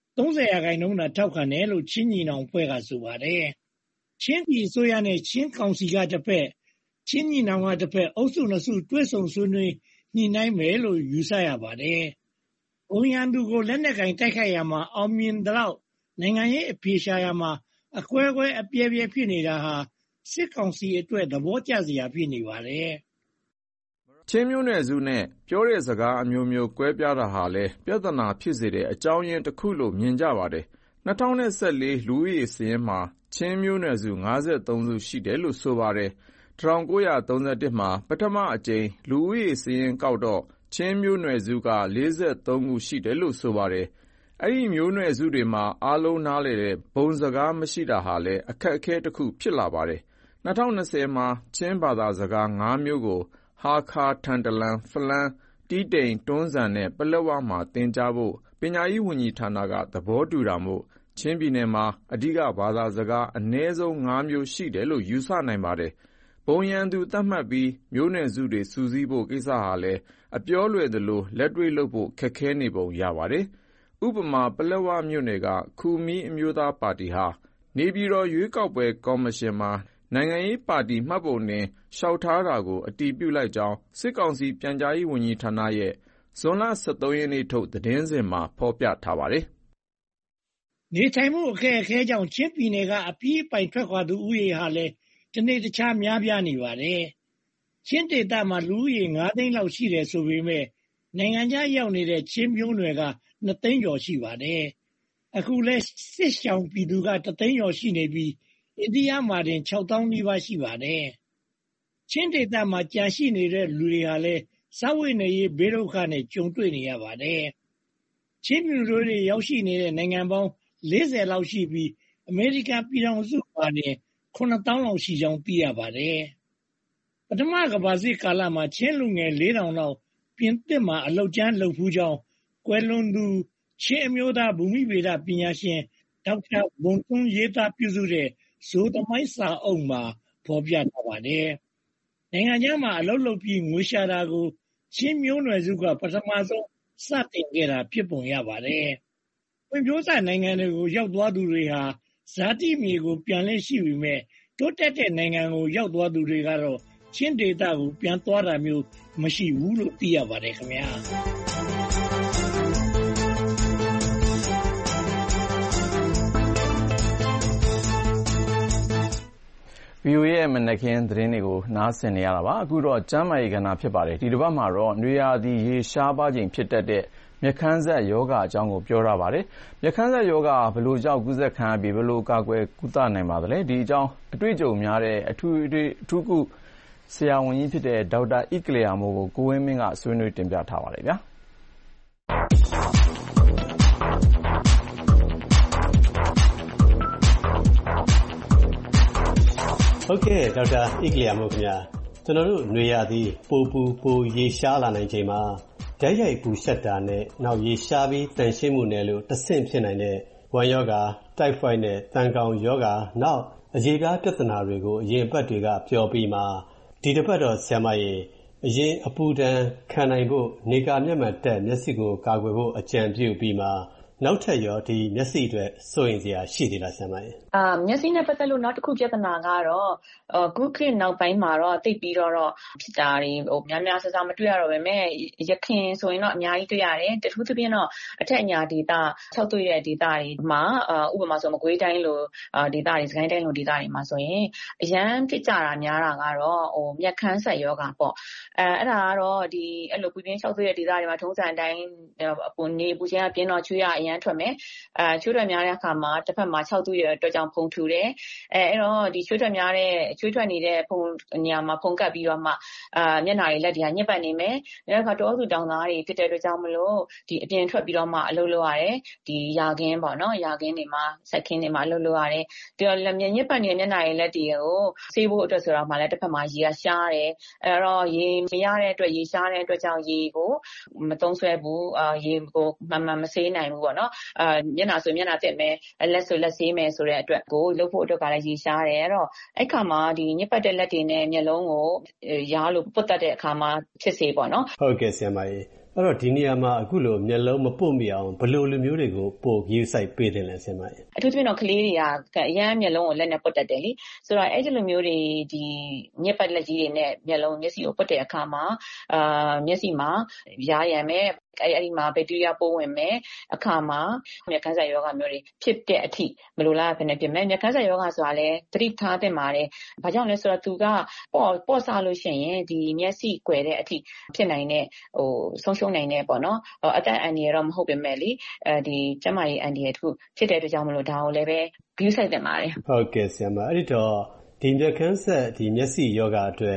30%သာထောက်ခံတယ်လို့ချင်းညီနောင်အဖွဲ့ကဆိုပါတယ်။ချင်းပြည်အစိုးရနဲ့ချင်းကောင်စီကတစ်ဖက်ချင်းညီနောင်ကတစ်ဖက်အုပ်စုနှစ်စုတွဲဆုံဆွေးနွေးညှိနှိုင်းမယ်လို့ယူဆရပါတယ်။ဘုံရန်သူကိုလက်နက်ကင်တိုက်ခိုက်ရမှာအောင်မြင်တော့နိုင်ငံရေးအပြေရှားရမှာအကွဲကွဲအပြဲပြဲဖြစ်နေတာဟာစစ်ကောင်စီအတွက်သဘောကျစရာဖြစ်နေပါတယ်။ချင်းမျိုးနွယ်စုနဲ့ပြောတဲ့စကားအမျိုးမျိုးကွဲပြားတာဟာလည်းပြဿနာဖြစ်စေတဲ့အကြောင်းရင်းတစ်ခုလို့မြင်ကြပါတယ်။2014လူဦးရေစာရင်းမှာချင်းမျိုးနွယ်စု53စုရှိတယ်လို့ဆိုပါတယ်။1931မှာပထမအကြိမ်လူဦးရေစာရင်းကောက်တော့ချင်းမျိုးနွယ်စုက43ခုရှိတယ်လို့ဆိုပါတယ်။အဲ့ဒီမျိုးနွယ်စုတွေမှာအားလုံးနားလည်တဲ့ဘုံစကားမရှိတာဟာလည်းအခက်အခဲတစ်ခုဖြစ်လာပါတယ် 2020မှာချင်းဘာသာစကား5မျိုးကိုဟာခါထန်တလန်ဖလန်းတီးတိန်တွန်းဇံနဲ့ပလက်ဝမှာသင်ကြားဖို့ပညာရေးဝန်ကြီးဌာနကသဘောတူတာမို့ချင်းပြည်နယ်မှာအဓိကဘာသာစကားအနည်းဆုံး5မျိုးရှိတယ်လို့ယူဆနိုင်ပါတယ်။ဘုံရန်သူသတ်မှတ်ပြီးမျိုးနွယ်စုတွေစုစည်းဖို့ကိစ္စဟာလည်းအပြောလွယ်သလိုလက်တွေ့လုပ်ဖို့ခက်ခဲနေပုံရပါတယ်။ဥပမာပလက်ဝမြို့နယ်ကခူမီးအမျိုးသားပါတီဟာနေပြည်တော်ရွေးကောက်ပွဲကော်မရှင်မှာနိုင်ငံရေးပါတီမှတ်ပုံတင်လျှောက်ထားတာကိုအတည်ပြုလိုက်ကြောင်းစစ်ကောင်စီပြန်ကြားရေးဝန်ကြီးဌာနရဲ့ဇွန်လ13ရက်နေ့ထုတ်သတင်းစဉ်မှာဖော်ပြထားပါတယ်။နေထိုင်မှုအခက်အခဲကြောင့်ချင်းပြည်နယ်ကအပြေးပိုင်ထွက်ခွာသူဦးရေဟာလည်းတနေ့တခြားများပြားနေပါတယ်။ချင်းဒေသမှာလူဦးရေ9သိန်းလောက်ရှိတယ်ဆိုပေမဲ့နိုင်ငံခြားရောက်နေတဲ့ချင်းမျိုးနွယ်က2သိန်းကျော်ရှိပါတယ်။အခုလဲစစ်ရှောင်ပြည်သူက1သိန်းကျော်ရှိနေပြီးအိန္ဒိယမှာတင်6,000 နီးပါးရှိပါတယ်။ချင်းဒေသမှာကြာရှိနေတဲ့လူတွေဟာလည်းစားဝတ်နေရေးဘေးဒုက္ခနဲ့ကြုံတွေ့နေရပါတယ်။ချင်းမျိုးတွေရောက်ရှိနေတဲ့နိုင်ငံပေါင်း40လောက်ရှိပြီးအမေရိကန်ပြည်ထောင်စုမှာတင်9,000 လောက်ရှိကြောင်းသိရပါတယ်။ပထမကမ္ဘာစစ်ကာလမှာချင်းလူငယ်4,000လောက်ပြင်သစ်မှာအလုပ်ကျန်းလုပ်ဖူးကြောင်းကွယ်လွန်သူချင်းအမျိုးသားဘူမိဗေဒပညာရှင်ဒေါက်တာဘွန်ထွန်းရေးသားပြုစုတဲ့ဇိုသမိုင်းစာအုပ်မှာဖော်ပြထားပါတယ်။နိုင်ငံခြားမှာအလုပ်လုပ်ပြီးငွေရှာတာကိုချင်းမျိုးနွယ်စုကပထမဆုံးစတင်ခဲ့တာဖြစ်ပုံရပါတယ်။ဖွံ့ဖြိုးစနိုင်ငံတွေကိုရောက်သွားသူတွေဟာဇာတိမြေကိုပြန်လည်ရှိပေမဲ့တိုးတက်တဲ့နိုင်ငံကိုရောက်သွားသူတွေကတော့ချင်းဒေသကိုပြန်သွားတာမျိုးမရှိဘူးလို့သိရပါတယ်ခင်ဗျာ။ VOA ရဲ့မနက်ခင်းသတင်းတွေကိုနားဆင်နေရတာပါအခုတော့ကျန်းမာရေးကဏ္ဍဖြစ်ပါတယ်ဒီတစ်ပတ်မှာတော့နွေရာသီရေရှားပါချိန်ဖြစ်တတ်တဲ့မျက်ခမ်းစက်ယောဂအကြောင်းကိုပြောထားပါတယ်မျက်ခမ်းစက်ယောဂဘယ်လိုကြောင့်ကူးစက်ခံရပြီးဘယ်လိုကာကွယ်ကုသနိုင်ပါသလဲဒီအကြောင်းအတွေ့အကြုံများတဲ့အထူးကုဆရာဝန်ကြီးဖြစ်တဲ့ဒေါက်တာဣကလျာမိုးကိုကိုဝင်းမင်းကဆွေးနွေးတင်ပြထားပါတယ်ဗျာဟုတ်ကဲ့ဒေါက်တာဣကလျာမိုးခင်ဗျာကျွန်တော်တို့နွေရာသီပိုပူပိုရေရှားလာနိုင်ချိန်မှာဓာတ်ရိုက်ပူရှက်တာနဲ့နောက်ရေရှားပြီးတန်ရှင်းမှုနဲ့လို့တစ်ဆင့်ဖြစ်နိုင်တဲ့ဝမ်းယောဂါတိုက်ဖွိုက်နဲ့တန်ကောင်ယောဂါနောက်အရေပြားပြဿနာတွေကိုအရင်ပတ်တွေကပြောပြီးမှဒီတစ်ပတ်တော့ဆရာမရေအရင်အပူဒဏ်ခံနိုင်ဖို့နေကာမျက်မှန်တက်မျက်စိကိုကာကွယ်ဖို့အကြံပြုပြီးမှနောက်ထပ်ရောဒီမျက်စိအတွက်စိုးရင်စရာရှိသေးလားဆရာမရေမျက်စိနဲ့ပတ်သက်လို့နောက်တစ်ခုပြဿနာကတော့ခုခေတ်နောက်ပိုင်းမှာတော့သိပြီးတော့ဖြစ်တာတွေများများဆဆမတွေ့ရတော့ပဲမဲ့ရခင်ဆိုရင်တော့အများကြီးတွေ့ရတယ်တထူးသဖြင့်တော့အထက်အညာဒေသ၆တွေ့တဲ့ဒေသတွေမှာဥပမာဆိုမကွေးတိုင်းလိုဒေသတွေစကိုင်းတိုင်းလိုဒေသတွေမှာဆိုရင်အရန်ဖြစ်ကြတာများတာကတော့မျက်ခမ်းဆက်ယောဂပေါ့အဲ့ဒါကတော့အဲ့လိုပူပြင်း၆တွေ့တဲ့ဒေသတွေမှာထုံးစံအတိုင်းနေပူချင်းကပြင်းတော့ချွေးရအရန်ထွက်မယ်ချွေးထွက်များတဲ့အခါမှာတစ်ဖက်မှာ6တွေ့တဲ့အတွက်ကြောင့်ဖုံထူတယ်အဲ့တော့ဒီချွေးထွက်များတဲ့ချွေးထွက်နေတဲ့ဖုံနေရာမှာဖုံကပ်ပြီးတော့မှမျက်နှာတွေလက်တွေကညစ်ပတ်နေမယ်နောက်တစ်ခါတောစုတောင်သားတွေဖြစ်တဲ့အတွက်ကြောင့်မလို့ဒီအပြင်ထွက်ပြီးတော့မှအလုပ်လုပ်ရတယ်ဒီယာခင်းပေါ့နော်ယာခင်းတွေမှာဆက်ခင်းတွေမှာအလုပ်လုပ်ရတယ်ဒီတော့ညစ်ပတ်နေတဲ့မျက်နှာတွေလက်တွေကိုဆေးဖို့အတွက်ဆိုတော့မှလည်းတစ်ဖက်မှာရေကရှားတယ်အဲ့တော့ရေမရတဲ့အတွက်ရေရှားတဲ့အတွက်ကြောင့်ရေကိုမသုံးဆွဲဘူးရေကိုမှန်မှန်မဆေးနိုင်ဘူးပေါ့နော်မျက်နှာဆိုမျက်နှာတက်မယ်လက်ဆိုလက်ဆေးမယ်ဆိုတဲ့အတွက်ကိုလုပ်ဖို့အတွက်ကလည်းရေရှားတယ်အဲ့တော့အဲ့ခါမှာဒီညစ်ပတ်တဲ့လက်တွေနဲ့မျက်လုံးကိုရားလို့ပုတ်တတ်တဲ့အခါမှာဖြစ်စေပေါ့နော်ဟုတ်ကဲ့ဆရာမကြီးအဲ့တော့ဒီနေရာမှာအခုလိုမျက်လုံးမပုတ်မိအောင်ဘယ်လိုလူမျိုးတွေကိုပို့ရေးဆိုင်ပေးတယ်လဲဆရာမကြီးအထူးသဖြင့်တော့ကလေးတွေကအရန်မျက်လုံးကိုလက်နဲ့ပုတ်တတ်တယ်လေဆိုတော့အဲ့ဒီလိုမျိုးတွေဒီညစ်ပတ်လက်ကြီးတွေနဲ့မျက်လုံးမျက်စိကိုပုတ်တဲ့အခါမှာမျက်စိမှာရားရံမယ်အဲ့ဒီမှာဘက်တီးရီးယားပိုးဝင်မယ်အခါမှာမျက်ခမ်းစက်ယောဂမျိုးတွေဖြစ်တဲ့အထိမလိုလားဘယ်နဲ့ဖြစ်မယ်မျက်ခမ်းစက်ယောဂဆိုတာလည်းသတိထားသင့်ပါတယ်။ဘာကြောင့်လဲဆိုတော့သူကပေါ့ဆလို့ရှိရင်ဒီမျက်စိကွယ်တဲ့အထိဖြစ်နိုင်တဲ့ဆုံးရှုံးနိုင်တဲ့ပေါ့နော်အသက်အန္တရာယ်တော့မဟုတ်ပေမဲ့လေဒီကျန်းမာရေးအန္တရာယ်တစ်ခုဖြစ်တဲ့အတွက်ကြောင့်မလို့ဒါကိုလည်းပဲဂရုစိုက်သင့်ပါတယ်။ဟုတ်ကဲ့ဆရာမအဲ့ဒီတော့ဒီမျက်ခမ်းစက်ဒီမျက်စိယောဂအတွက်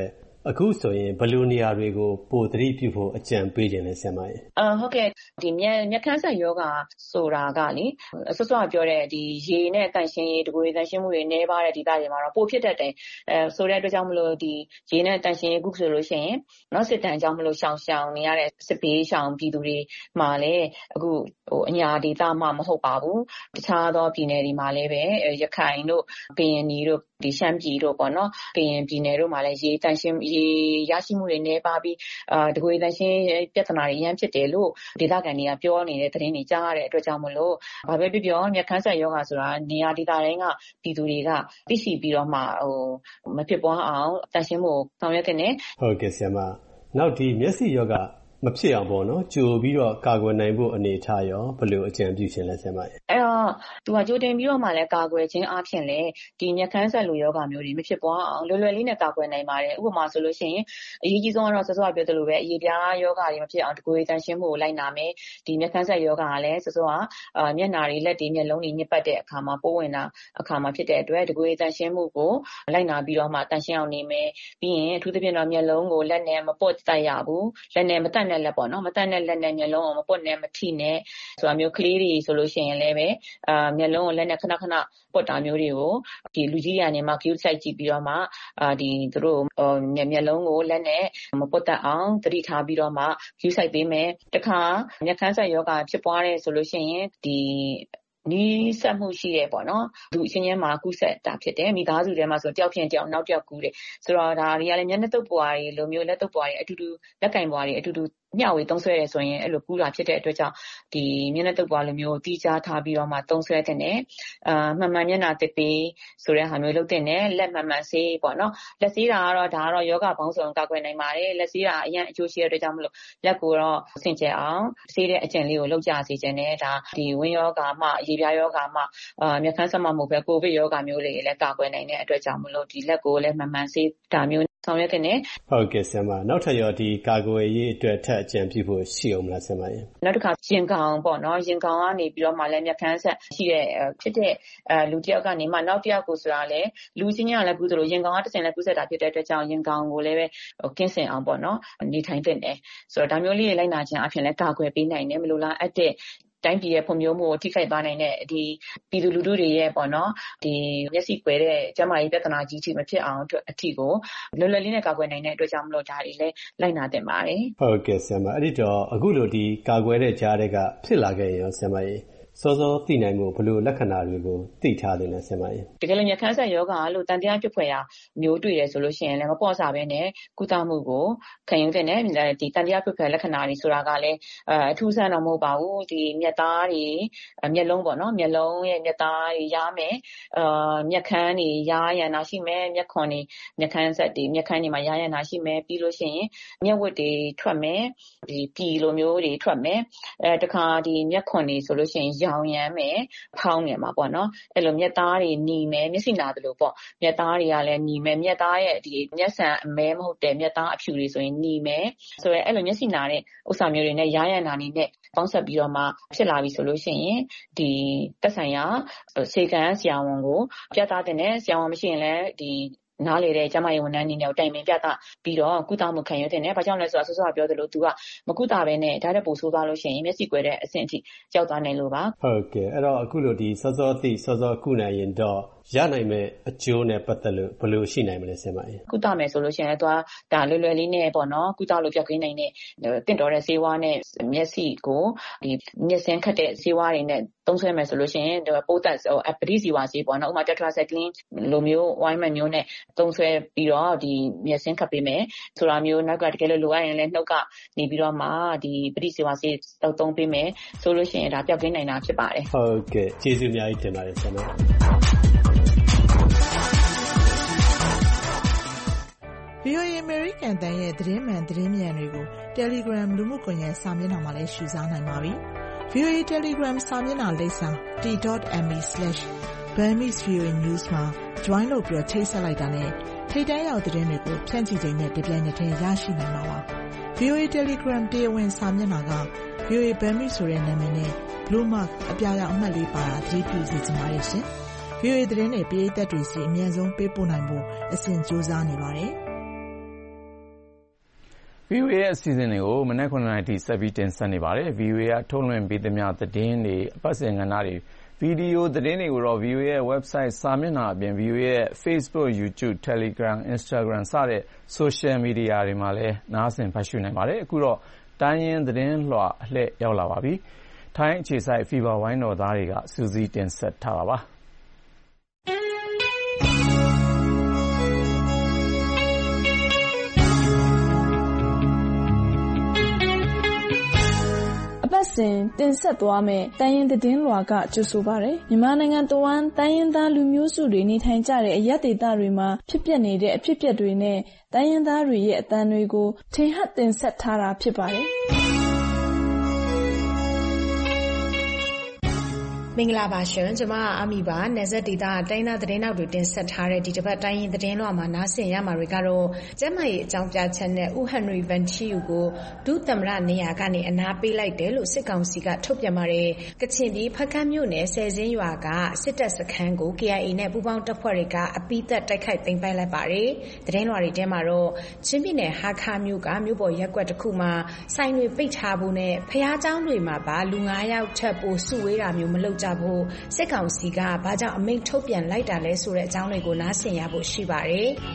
အခုဆိုရင်ဘယ်လိုနေရာတွေကိုပိုသတိပြုဖို့အကြံပေးခြင်းလဲဆရာမရေဟုတ်ကဲ့ဒီမျက်ခမ်းစက်ယောဂဆိုတာကလေစောစောပြောတဲ့ဒီရေနဲ့တန့်ရှင်းရေးတကိုယ်တန့်ရှင်းမှုတွေနည်းပါးတဲ့ဒေသတွေမှာတော့ပိုဖြစ်တတ်တယ်ဆိုတဲ့အတွက်ကြောင့်မလို့ဒီရေနဲ့တန့်ရှင်းရေးခုဆိုလို့ရှိရင်နော်စစ်တမ်းကြောင့်မလို့ရှောင်နေရတဲ့စစ်ပေးရှောင်ပြည်သူတွေမှာလည်းအခုအညာဒေသမှာမဟုတ်ပါဘူးတခြားသောပြည်နယ်တွေမှာလည်းပဲရခိုင်တို့ကရင်ပြည်တို့ဒီရှမ်းပြည်တို့ပေါ့နော်ကရင်ပြည်နယ်တို့မှာလည်းရေတန့်ရှင်းရေရရှိမှုတွေနည်းပါးပြီးတကိုယ်တန့်ရှင်းပြဿနာတွေအများဖြစ်တယ်လို့ဒေသခံတွေကပြောနေတဲ့သတင်းတွေကြားရတဲ့အတွက်ကြောင့်မလို့ဘာပဲပြောမျက်ခမ်းစက်ယောဂဆိုတာနေရာဒေသတိုင်းကပြည်သူတွေကသိရှိပြီးတော့မှမဖြစ်ပွားအောင်တန့်ရှင်းမှုဆောင်ရွက်တဲ့နေဟုတ်ကဲ့ဆရာမနောက်ဒီမျက်စိယောဂမဖြစ်အောင်ပေါ့နော်ကြိုပြီးတော့ကာကွယ်နိုင်ဖို့အနေထားရောဘယ်လိုအကြံပြုရှင်လဲဆရာမအဲ့တော့သူကကြိုတင်ပြီးတော့မှလည်းကာကွယ်ခြင်းအပြင်လည်းဒီမျက်ခမ်းစက်လိုယောဂမျိုးတွေမဖြစ်ပွားအောင်လွယ်လွယ်လေးနဲ့ကာကွယ်နိုင်ပါတယ်ဥပမာဆိုလို့ရှိရင်အရေးကြီးဆုံးကတော့စောစောပြောသလိုပဲအရေပြားယောဂတွေမဖြစ်အောင်တကိုယ်တန့်ရှင်းမှုကိုလိုက်နာမယ်ဒီမျက်ခမ်းစက်ယောဂကလည်းစောစောကမျက်နှာတွေလက်တွေမျက်လုံးတွေညစ်ပတ်တဲ့အခါမှာပိုးဝင်တာအခါမှာဖြစ်တဲ့အတွက်တကိုယ်တန့်ရှင်းမှုကိုလိုက်နာပြီးတော့မှတန့်ရှင်းအောင်နေမယ်ပြီးရင်အထူးသဖြင့်တော့မျက်လုံးကိုလက်နဲ့မပုတ်တက်ရဘူးလက်နဲ့မတက်နဲ့လက်ပေါ့နော်မတက်နဲ့လက်နဲ့မျက်လုံးကိုမပုတ်နဲ့မထိနဲ့ဆိုတာမျိုးကလေးတွေဆိုလို့ရှိရင်လည်းပဲမျက်လုံးကိုလက်နဲ့ခဏပုတ်တာမျိုးတွေကိုဒီလူကြီးကနေမှ cue စိုက်ကြည့်ပြီးတော့မှဒီသူတို့မျက်လုံးကိုလက်နဲ့မပုတ်တတ်အောင်သတိထားပြီးတော့မှ cue စိုက်ပေးမယ်တခါမျက်ခမ်းစက်ယောဂဖြစ်ပွားတဲ့ဆိုလို့ရှိရင်ဒီနီးစပ်မှုရှိတယ်ပေါ့နော်သူအချင်းချင်းမှာကူးဆက်တာဖြစ်တယ်မိသားစုထဲမှာဆိုတယောက်ဖြစ်တယောက်နောက်တယောက်ကူးတယ်ဆိုတော့ဒါတွေကလည်းမျက်နှာတုပ်ပွားတွေလိုမျိုးလက်တုပ်ပွားတွေအတူတူလက်ကင်ပွားတွေအတူတူမျှဝေသုံးဆွဲတယ်ဆိုရင်အဲ့လိုကူးတာဖြစ်တဲ့အတွက်ကြောင့်ဒီမျက်နှာတုပ်ပွားလိုမျိုးတီးခြားထားပြီးတော့မှသုံးဆွဲတဲ့နဲ့မှန်မှန်မျက်နှာတစ်ပေးဆိုတဲ့ဟာမျိုးလုပ်တဲ့နဲ့လက်မှန်မှန်ဆေးပေါ့နော်လက်ဆေးတာကတော့ဒါကတော့ယောဂပေါင်းစုံကာကွယ်နိုင်ပါတယ်လက်ဆေးတာအရင်အကျိုးရှိတဲ့အတွက်ကြောင့်မလို့လက်ကိုတော့ဆင်ကျက်အောင်ဆေးတဲ့အကျင့်လေးကိုလုပ်ကြစေချင်တယ်ဒါဒီဝင်းယောဂမှရေပြားယောဂမှမျက်ခမ်းစက်မှမဟုတ်ပဲကိုဗစ်ယောဂမျိုးတွေလည်းကာကွယ်နိုင်တဲ့အတွက်ကြောင့်မလို့ဒီလက်ကိုလည်းမှန်မှန်ဆေးတာမျိုးဆောင်ရွက်တဲ့နဲ့ဟုတ်ကဲ့ဆရာမနောက်ထပ်ရောဒီကာကွယ်ရေးအတွက်ထပ်အကြံပြုဖို့ရှိအောင်မလားဆရာမရေနောက်တစ်ခါရင်ကောင်ပေါ့နော်ရင်ကောင်ကနေပြီးတော့မှလည်းမျက်ခမ်းဆက်ရှိတဲ့ဖြစ်တဲ့လူတစ်ယောက်ကနေမှနောက်တစ်ယောက်ကိုဆိုတာလည်းလူချင်းချင်းကလည်းကူးသလိုရင်ကောင်ကတစ်ဆင့်လည်းကူးဆက်တာဖြစ်တဲ့အတွက်ကြောင့်ရင်ကောင်ကိုလည်းပဲကင်းစင်အောင်ပေါ့နော်နေထိုင်တဲ့နဲ့ဆိုတော့ဒါမျိုးလေးတွေလိုက်နာခြင်းအပြင်လည်းကာကွယ်ပေးနိုင်တယ်မလို့လားအဲ့တဲ့တိုင်းပြည်ရဲ့ဖွံ့ဖြိုးမှုကိုထိခိုက်သွားနိုင်တဲ့ဒီပြည်သူလူထုတွေရဲ့ပေါ့နော်ဒီမျက်စိကွယ်တဲ့ကျန်းမာရေးပြဿနာကြီးထိမဖြစ်အောင်အတွက်အထီကိုလွယ်လွယ်လေးနဲ့ကာကွယ်နိုင်တဲ့အတွက်ကြောင့်မလို့ဒါတွေလည်းလိုက်နာတင်ပါတယ်ဟုတ်ကဲ့ဆရာမအဲ့ဒီတော့အခုလိုဒီကာကွယ်တဲ့ကြားတွေကဖြစ်လာခဲ့ရင်ဆရာမရေစောစောသိနိုင်မှုဘယ်လိုလက္ခဏာတွေကိုသိထားတယ်လဲဆရာမရေတကယ်လို့မျက်ခမ်းစက်ယောဂလို့တန်တရားဖြစ်ဖွယ်ရာမျိုးတွေ့ရဆိုလို့ရှိရင်လည်းမပေါ့စားပဲနဲ့ကုသမှုကိုခံယူတဲ့နဲ့ဒီတန်တရားဖြစ်ဖွယ်လက္ခဏာတွေဆိုတာကလည်းအထူးဆန်းတော့မဟုတ်ပါဘူးဒီမျက်သားတွေမျက်လုံးပေါ့နော်မျက်လုံးရဲ့မျက်သားတွေရားမယ်မျက်ခမ်းတွေရားရန်တာရှိမယ်မျက်ခွန်တွေမျက်ခမ်းစက်တွေမျက်ခမ်းတွေမှာရားရန်တာရှိမယ်ပြီးလို့ရှိရင်မျက်ဝတ်တွေထွက်မယ်ဒီပြည်လိုမျိုးတွေထွက်မယ်တခါဒီမျက်ခွန်တွေဆိုလို့ရှိရင်ရောင်ရမ်းမယ်ဖောင်းနေမှာပေါ့နော်အဲ့လိုမျက်သားတွေหนีမယ်မျက်စိနာတယ်လို့ပေါ့မျက်သားတွေကလည်းหนีမယ်မျက်သားရဲ့ဒီမျက်စံအမဲမဟုတ်တဲ့မျက်သားအဖြူတွေဆိုရင်หนีမယ်ဆိုရဲအဲ့လိုမျက်စိနာတဲ့ဥစ္စာမျိုးတွေနဲ့ရားရန်နာနေနဲ့ပေါင်းဆက်ပြီးတော့မှဖြစ်လာပြီဆိုလို့ရှိရင်ဒီသက်ဆိုင်ရာစေကံဆရာဝန်ကိုပြသတဲ့ဆရာဝန်မရှိရင်လည်းဒီနားလေတဲ့ကျမရဲ့ဝန်ထမ်းအနေနဲ့တိုင်ပင်ပြသပြီးတော့ကုသမှုခံရတဲ့နဲ့ဘာကြောင့်လဲဆိုတော့ဆောစောပြောသလို तू ကမကုသပဲနဲ့ဒါတဲ့ပို့ဆိုးသွားလို့ရှိရင်မျက်စိကွယ်တဲ့အဆင့်အထိကြောက်သွားနိုင်လို့ပါဟုတ်ကဲ့အဲ့တော့အခုလိုဒီစောစောသိစောစောကုနိုင်ရင်တော့ရနိုင်မဲ့အကျိုးနဲ့ပတ်သက်လို့ဘယ်လိုရှိနိုင်မလဲဆရာမကြီးကုသမယ်ဆိုလို့ရှိရင်တော့ဒါလွယ်လွယ်လေးနဲ့ပေါ့နော်ကုသလို့ပြောက်ကင်းနိုင်တဲ့တင့်တော်တဲ့ဆေးဝါးနဲ့မျက်စိကိုဒီမျက်စင်းခတ်တဲ့ဆေးဝါးတွေနဲ့သုံးဆွဲမယ်ဆိုလို့ရှိရင်ပိုးသက်ပဋိဇီဝဆေးပေါ့နော်ဥပမာ tetracycline လိုမျိုး ointment မျိုးနဲ့သုံးဆွဲပြီးတော့ဒီမျက်စင်းခတ်ပေးမယ်ဆိုတာမျိုးနောက်ကတကယ်လို့လိုအပ်ရင်လည်းနှုတ်ကနေပြီးတော့မှဒီပဋိဇီဝဆေးသုံးပေးမယ်ဆိုလို့ရှိရင်ဒါပြောက်ကင်းနိုင်တာဖြစ်ပါတယ်ဟုတ်ကဲ့ကျေးဇူးအများကြီးတင်ပါတယ်ဆရာမ VOA American တန်ရဲ့သတင်းမှန်သတင်းမြန်တွေကို Telegram လူမှုကွန်ရက်စာမျက်နှာမှာလည်းရှုစားနိုင်ပါပြီ။ VOA Telegram စာမျက်နှာလိပ်စာ t.me/Burmese-VOA-News မှာ join လုပ်ပြီးချိတ်ဆက်လိုက်တာနဲ့ထိပ်တန်းရောက်သတင်းတွေကိုဖြန့်ချိချိန်နဲ့တပြိုင်နက်တည်းရရှိနိုင်မှာပါ။ VOA Telegram တရားဝင်စာမျက်နှာက VOA Burmese ဆိုတဲ့နာမည်နဲ့ Blue Mark အပြာရောင်အမှတ်လေးပါတာသတိပြုစီစဉ်ပါရဲ့ရှင်။ VOA သတင်းတွေပရိသတ်တွေစီအမြန်ဆုံးပေးပို့နိုင်ဖို့အစဉ်ကြိုးစားနေပါတယ်။ VOA ရဲ့အစီအစဉ်တွေကိုမနက် 9:00 နာရီထိဆက်ပြီးတင်ဆက်နေပါတယ်။ VOA ကထုတ်လွှင့်ပေးသမျှသတင်းတွေအပတ်စဉ်ကဏ္ဍတွေဗီဒီယိုသတင်းတွေကိုတော့ VOA ရဲ့ website စာမျက်နှာအပြင် VOA ရဲ့ Facebook, YouTube, Telegram, Instagram စတဲ့ social media တွေမှာလည်းနားဆင်ဖတ်ရှုနိုင်ပါတယ်။အခုတော့တိုင်းရင်းသတင်းလွှာအလှည့်ရောက်လာပါပြီ။ထိုင်းအခြေစိုက် Fever ဝိုင်းတော်သားတွေကစူးစီးတင်ဆက်ထားတာပါ။စဉ်တင်ဆက်သွားမယ်တိုင်းရင်းသတင်းလွှာကကြိုဆိုပါရယ်မြန်မာနိုင်ငံတဝန်းတိုင်းရင်းသားလူမျိုးစုတွေနေထိုင်ကြတဲ့အရပ်ဒေသတွေမှာဖြစ်ပျက်နေတဲ့အဖြစ်အပျက်တွေနဲ့တိုင်းရင်းသားတွေရဲ့အသံတွေကိုထင်ဟပ်တင်ဆက်ထားတာဖြစ်ပါတယ်မင်္ဂလာပါရှင်ကျွန်မအာမီပါနယ်စပ်ဒေသတိုင်းသားသတင်းနောက်တွေတင်ဆက်ထားတဲ့ဒီတစ်ပတ်တိုင်းရင်းသတင်းလွှာမှာနားဆင်ရမှာတွေကတော့ကျန်းမာရေးအကြောင်းပြချက်နဲ့ဦးဟန်နရီဗန်ချီယူကိုဒုသမ္မတနေရာကနေအနားပေးလိုက်တယ်လို့စစ်ကောင်စီကထုတ်ပြန်ပါတယ်ကချင်ပြည်ဖကတ်မြို့နယ်ဆယ်စင်းရွာကစစ်တပ်စခန်းကို KIA နဲ့ပူးပေါင်းတပ်ဖွဲ့တွေကအပိသက်တိုက်ခိုက်သိမ်းပိုက်လိုက်ပါတယ်သတင်းလွှာတွေထဲမှာတော့ချင်းပြည်နယ်ဟာခါမြို့ကမြို့ပေါ်ရက်ကွက်တစ်ခုမှာဆိုင်တွေပိတ်ထားဖို့နဲ့ဖျားเจ้าတွေမှာပါလူ9ယောက်ထပ်ပိုစုဝေးတာမျိုးမလုပ်ကြဖို့စစ်ကောင်စီကဘာကြောင့်အမိန့်ထုတ်ပြန်လိုက်တာလဲဆိုတဲ့အကြောင်းတွေကိုနားဆင်ရဖို့ရှိပါတယ်။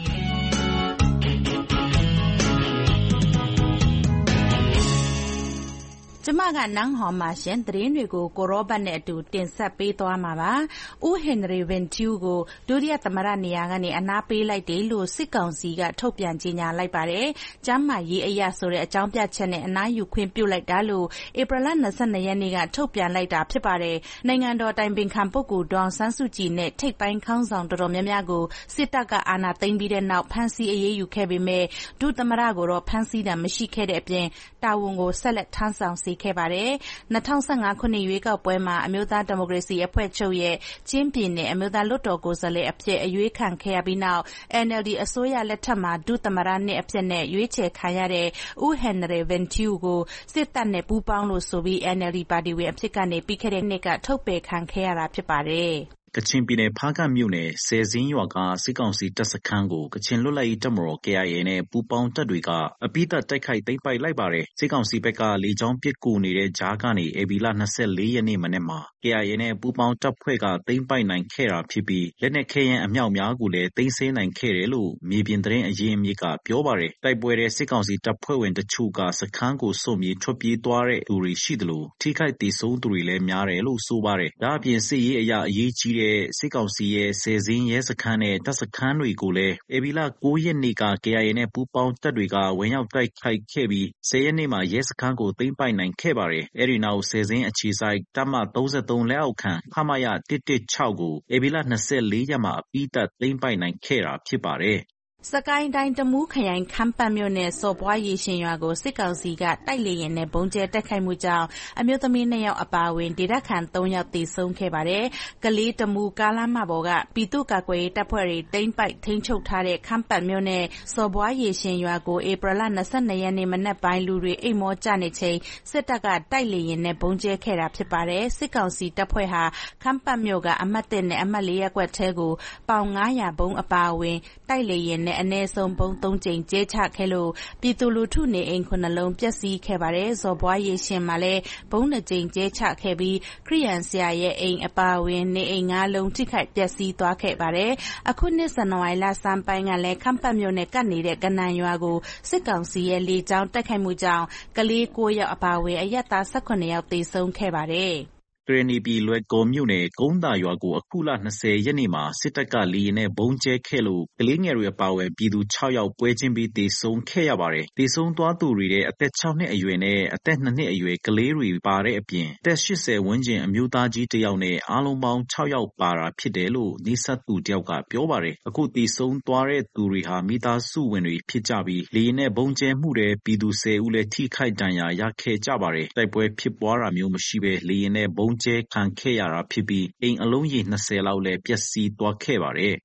ကျမကနန်းဟော်မှာရှင်သတင်းတွေကိုကိုရောဘတ်နဲ့အတူတင်ဆက်ပေးသွားမှာပါ။ဦးဟင်နရီဗန်ချီယူကိုဒုတိယသမ္မတနေရာကနေအနားပေးလိုက်တယ်လို့စစ်ကောင်စီကထုတ်ပြန်ကြေညာလိုက်ပါတယ်။ကျမ်းမာရေးအရာဆိုတဲ့အကြောင်းပြချက်နဲ့အနားယူခွင့်ပြုလိုက်တာလို့ဧပြီလ22ရက်နေ့ကထုတ်ပြန်လိုက်တာဖြစ်ပါတယ်။နိုင်ငံတော်တိုင်ပင်ခံပုဂ္ဂိုလ်ဒေါ်ဆန်းစုကြည်နဲ့ထိပ်ပိုင်းခေါင်းဆောင်တော်တော်များများကိုစစ်တပ်ကအာဏာသိမ်းပြီးတဲ့နောက်ဖမ်းဆီးအရေးယူခဲ့ပေမဲ့ဒုသမ္မတကိုတော့ဖမ်းဆီးတာမရှိခဲ့တဲ့အပြင်တာဝန်ကိုဆက်လက်ထမ်းဆောင်စေခဲ့ပါတယ်။2015ခုနှစ်ရွေးကောက်ပွဲမှာအမျိုးသားဒီမိုကရေစီအဖွဲ့ချုပ်ရဲ့ချင်းပြည်နယ်အမျိုးသားလွှတ်တော်ကိုယ်စားလှယ်အဖြစ်အရွေးခံခဲ့ရပြီးနောက် NLD အစိုးရလက်ထက်မှာဒုသမ္မတနှစ်အဖြစ်နဲ့ရွေးချယ်ခံရတဲ့ဦးဟန်နရီဗန်ချီယူကိုစစ်တပ်နဲ့ပူးပေါင်းလို့ဆိုပြီး NLD ပါတီဝင်အဖြစ်ကနေပြီးခဲ့တဲ့နှစ်ကထုတ်ပယ်ခံခဲ့ရတာဖြစ်ပါတယ်။ကချင်ပြည်နယ်ဖားကန့်မြို့နယ်ဆယ်စင်းရွာကစစ်ကောင်စီတပ်စခန်းကိုကချင်လွတ်လပ်ရေးတပ်မတော် KIA နဲ့ပူးပေါင်းတပ်တွေကအပိသက်တိုက်ခိုက်သိမ်းပိုက်လိုက်ပါတယ်။စစ်ကောင်စီဘက်ကလေကြောင်းပစ်ကူနေတဲ့ကြားကနေဧပြီလ24ရက်နေ့မနေ့မှာ KIA နဲ့ပူးပေါင်းတပ်ဖွဲ့ကသိမ်းပိုက်နိုင်ခဲ့တာဖြစ်ပြီးလက်နက်ခဲယမ်းအမြောက်များကိုလည်းသိမ်းဆည်းနိုင်ခဲ့တယ်လို့မြေပြင်သတင်းအရင်းအမြစ်ကပြောပါတယ်။တိုက်ပွဲတဲ့စစ်ကောင်စီတပ်ဖွဲ့ဝင်တချို့ကစခန်းကိုစွန့်ပြေးထွက်ပြေးသွားတဲ့သူတွေရှိသလိုထိခိုက်ဒေဆုံးသူတွေလည်းများတယ်လို့ဆိုပါတယ်။ဒါအပြင်စစ်ရေးအရာအရေးကြီးစစ်ကောင်စီရဲ့ဆယ်စင်းရဲစခန်းနဲ့တပ်စခန်းတွေကိုလည်းဧပြီလ9ရက်နေ့က KIA နဲ့ပူးပေါင်းတပ်တွေကဝင်ရောက်တိုက်ခိုက်ခဲ့ပြီး10ရက်နေ့မှာရဲစခန်းကိုသိမ်းပိုက်နိုင်ခဲ့ပါတယ်။အဲဒီနောက်ဆယ်စင်းအခြေစိုက်တပ်မ33လက်အောက်ခံခမရ116ကိုဧပြီလ24ရက်မှာအပြီးသတ်သိမ်းပိုက်နိုင်ခဲ့တာဖြစ်ပါတယ်။စကိုင်းတိုင်းတမူးခရိုင်ခမ်းပတ်မြို့နယ်စော်ပွားရေရှင်ရွာကိုစစ်ကောင်စီကတိုက်လေရင်နဲ့ဘုံကျဲတိုက်ခိုက်မှုကြောင့်အမျိုးသမီး2ယောက်အပါအဝင်ဒေသခံ3ယောက်သေဆုံးခဲ့ပါတယ်။ကလေးတမူးကားလမ်းမပေါ်ကပြည်သူ့ကာကွယ်ရေးတပ်ဖွဲ့တွေတိမ့်ပိုက်ထိန်းချုပ်ထားတဲ့ခမ်းပတ်မြို့နယ်စော်ပွားရေရှင်ရွာကိုဧပြီလ22ရက်နေ့မနက်ပိုင်းလူတွေအိမ်မောကျနေချိန်စစ်တပ်ကတိုက်လေရင်နဲ့ဘုံကျဲခဲ့တာဖြစ်ပါတယ်။စစ်ကောင်စီတပ်ဖွဲ့ဟာခမ်းပတ်မြို့ကအမှတ်1နဲ့အမှတ်4ရပ်ကွက်ထဲကိုပေါင်900ဘုံအပါအဝင်တိုက်လေရင်နဲ့အနည်းဆုံးဘုံ3ကြိမ်ကျဲချခဲ့လို့ပြည်သူလူထုနေအိမ်9လုံးပျက်စီးခဲ့ပါတယ်။ဇော်ဘွားရေရှင်မှာလည်းဘုံ2ကြိမ်ကျဲချခဲ့ပြီးခရီးရန်ဆရာရဲ့အိမ်အပါအဝင်နေအိမ်9လုံးထိခိုက်ပျက်စီးသွားခဲ့ပါတယ်။အခုနှစ်ဇန်နဝါရီလစမ်းပိုင်းကလည်းခမ်းပတ်မြို့နယ်ကပ်နေတဲ့ကနန်ရွာကိုစစ်ကောင်စီရဲ့လေကြောင်းတိုက်ခိုက်မှုကြောင့်ကလေး9ယောက်အပါအဝင်အရပ်သား18ယောက်သေဆုံးခဲ့ပါတယ်။ကရင်နီပြည်လွယ်ကော်မြို့နယ်ကုန်းသာရွာကိုအခုလ20ရက်နေ့မှာစစ်တပ်ကလေယာဉ်နဲ့ဘုံကျဲခဲ့လို့ကလေးငယ်တွေအပါအဝင်ပြည်သူ6ယောက်ပွဲချင်းပြီးသေဆုံးခဲ့ရပါတယ်။သေဆုံးသွားသူတွေရဲ့အသက်6နှစ်အရွယ်နဲ့အသက်2နှစ်အရွယ်ကလေးတွေပါတဲ့အပြင်အသက်80ဝန်းကျင်အမျိုးသားကြီးတစ်ယောက်နဲ့အားလုံးပေါင်း6ယောက်ပါတာဖြစ်တယ်လို့နှိစက်သူတယောက်ကပြောပါတယ်။အခုသေဆုံးသွားတဲ့သူတွေဟာမိသားစုဝင်တွေဖြစ်ကြပြီးလေယာဉ်နဲ့ဘုံကျဲမှုတဲ့ပြည်သူ10ဦးလည်းထိခိုက်ဒဏ်ရာရခဲ့ကြပါတယ်။တိုက်ပွဲဖြစ်ပွားတာမျိုးမရှိဘဲလေယာဉ်နဲ့ဘုံကျဲခံခဲ့ရတာဖြစ်ပြီးအိမ်အလုံးရေ20လောက်လည်းပျက်စီးသွားခဲ့ပါတယ်။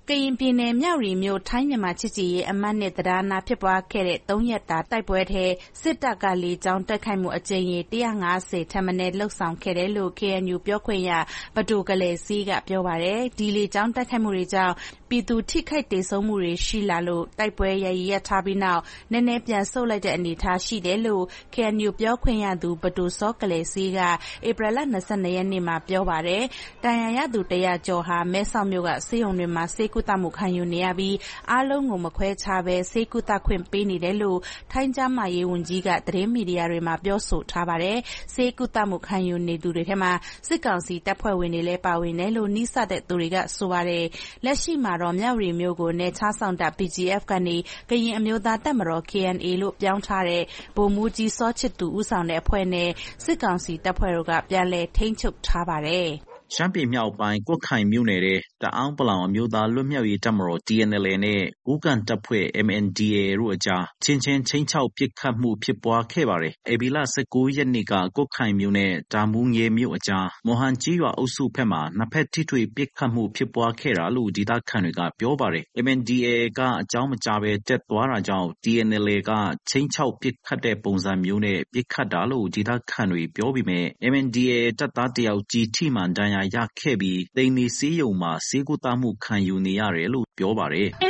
ကရင်ပြည်နယ်မြဝတီမြို့ထိုင်းမြန်မာချစ်ကြည်ရေးအမှတ်2တံတားနားဖြစ်ပွားခဲ့တဲ့3ရက်တာတိုက်ပွဲထဲစစ်တပ်ကလေကြောင်းတိုက်ခိုက်မှုအကြိမ်ရေ150ထက်မနည်းလှုပ်ဆောင်ခဲ့တယ်လို့ KNU ပြောခွင့်ရပဒိုကလေးစီးကပြောပါတယ်။ဒီလေကြောင်းတိုက်ခိုက်မှုတွေကြောင့်ပြည်သူထိခိုက်ဒေဆုံးမှုတွေရှိလာလို့တိုက်ပွဲရပ်ထားပြီးနောက်နည်းနည်းပြန်ဆုတ်လိုက်တဲ့အနေအထားရှိတယ်လို့ KNU ပြောခွင့်ရသူပဒိုစောကလေးစီးကဧပြီလ22ရက်နေ့မှာပြောပါတယ်။ဒဏ်ရာရသူ100ကျော်ဟာမဲဆောက်မြို့ကဆေးရုံတွေမှာဆေးကုသမှုခံယူနေရပြီးအားလုံးကိုမခွဲခြားဘဲဆေးကုသခွင့်ပေးနေတယ်လို့ထိုင်းကျန်းမာရေးဝန်ကြီးကသတင်းမီဒီယာတွေမှာပြောဆိုထားပါတယ်။ဆေးကုသမှုခံယူနေသူတွေထဲမှာစစ်ကောင်စီတပ်ဖွဲ့ဝင်တွေလည်းပါဝင်တယ်လို့နှိစတဲ့သူတွေကဆိုပါတယ်။လက်ရှိမှာတော့မြဝတီမြို့ကိုနယ်ခြားဆောင်တပ် BGF ကနေကရင်အမျိုးသားတပ်မတော် KNA လို့ပြောင်းထားတဲ့ဗိုလ်မှူးကြီးစောချစ်သူဦးဆောင်တဲ့အဖွဲ့နဲ့စစ်ကောင်စီတပ်ဖွဲ့တို့ကပြန်လည်ထိန်းချုပ်ထားပါတယ်။ရှမ်းပြည်မြောက်ပိုင်းကွတ်ခိုင်မြို့နယ်တဲ့တအောင်းပလောင်အမျိုးသားလွတ်မြောက်ရေးတပ်မတော် TNLA နဲ့ကိုးကန့်တပ်ဖွဲ့ MNDAA တို့အကြားချင်းချင်းချိန်ချောက်ပစ်ခတ်မှုဖြစ်ပွားခဲ့ပါတယ်။ဧပြီလ19ရက်နေ့ကကွတ်ခိုင်မြို့နဲ့တာမူငယ်မြို့အကြားမော်ဟန်ကြီးရွာအုပ်စုဘက်မှာနှစ်ဖက်ထိတွေ့ပစ်ခတ်မှုဖြစ်ပွားခဲ့တာလို့ဒေသခံတွေကပြောပါတယ်။ MNDAA ကအကြောင်းမကြားဘဲတက်သွားတာကြောင့် TNLA ကချိန်ချောက်ပစ်ခတ်တဲ့ပုံစံမျိုးနဲ့ပစ်ခတ်တာလို့ဒေသခံတွေပြောပြီးမြဲ MNDAA တပ်သားတယောက်ကြီးထိမှန်ဒဏ်ရာရခဲ့ပြီးတိန်နီဆေးရုံမှာဆေးကုသမှုခံယူနေရတယ်လို့ပြောပါတယ်။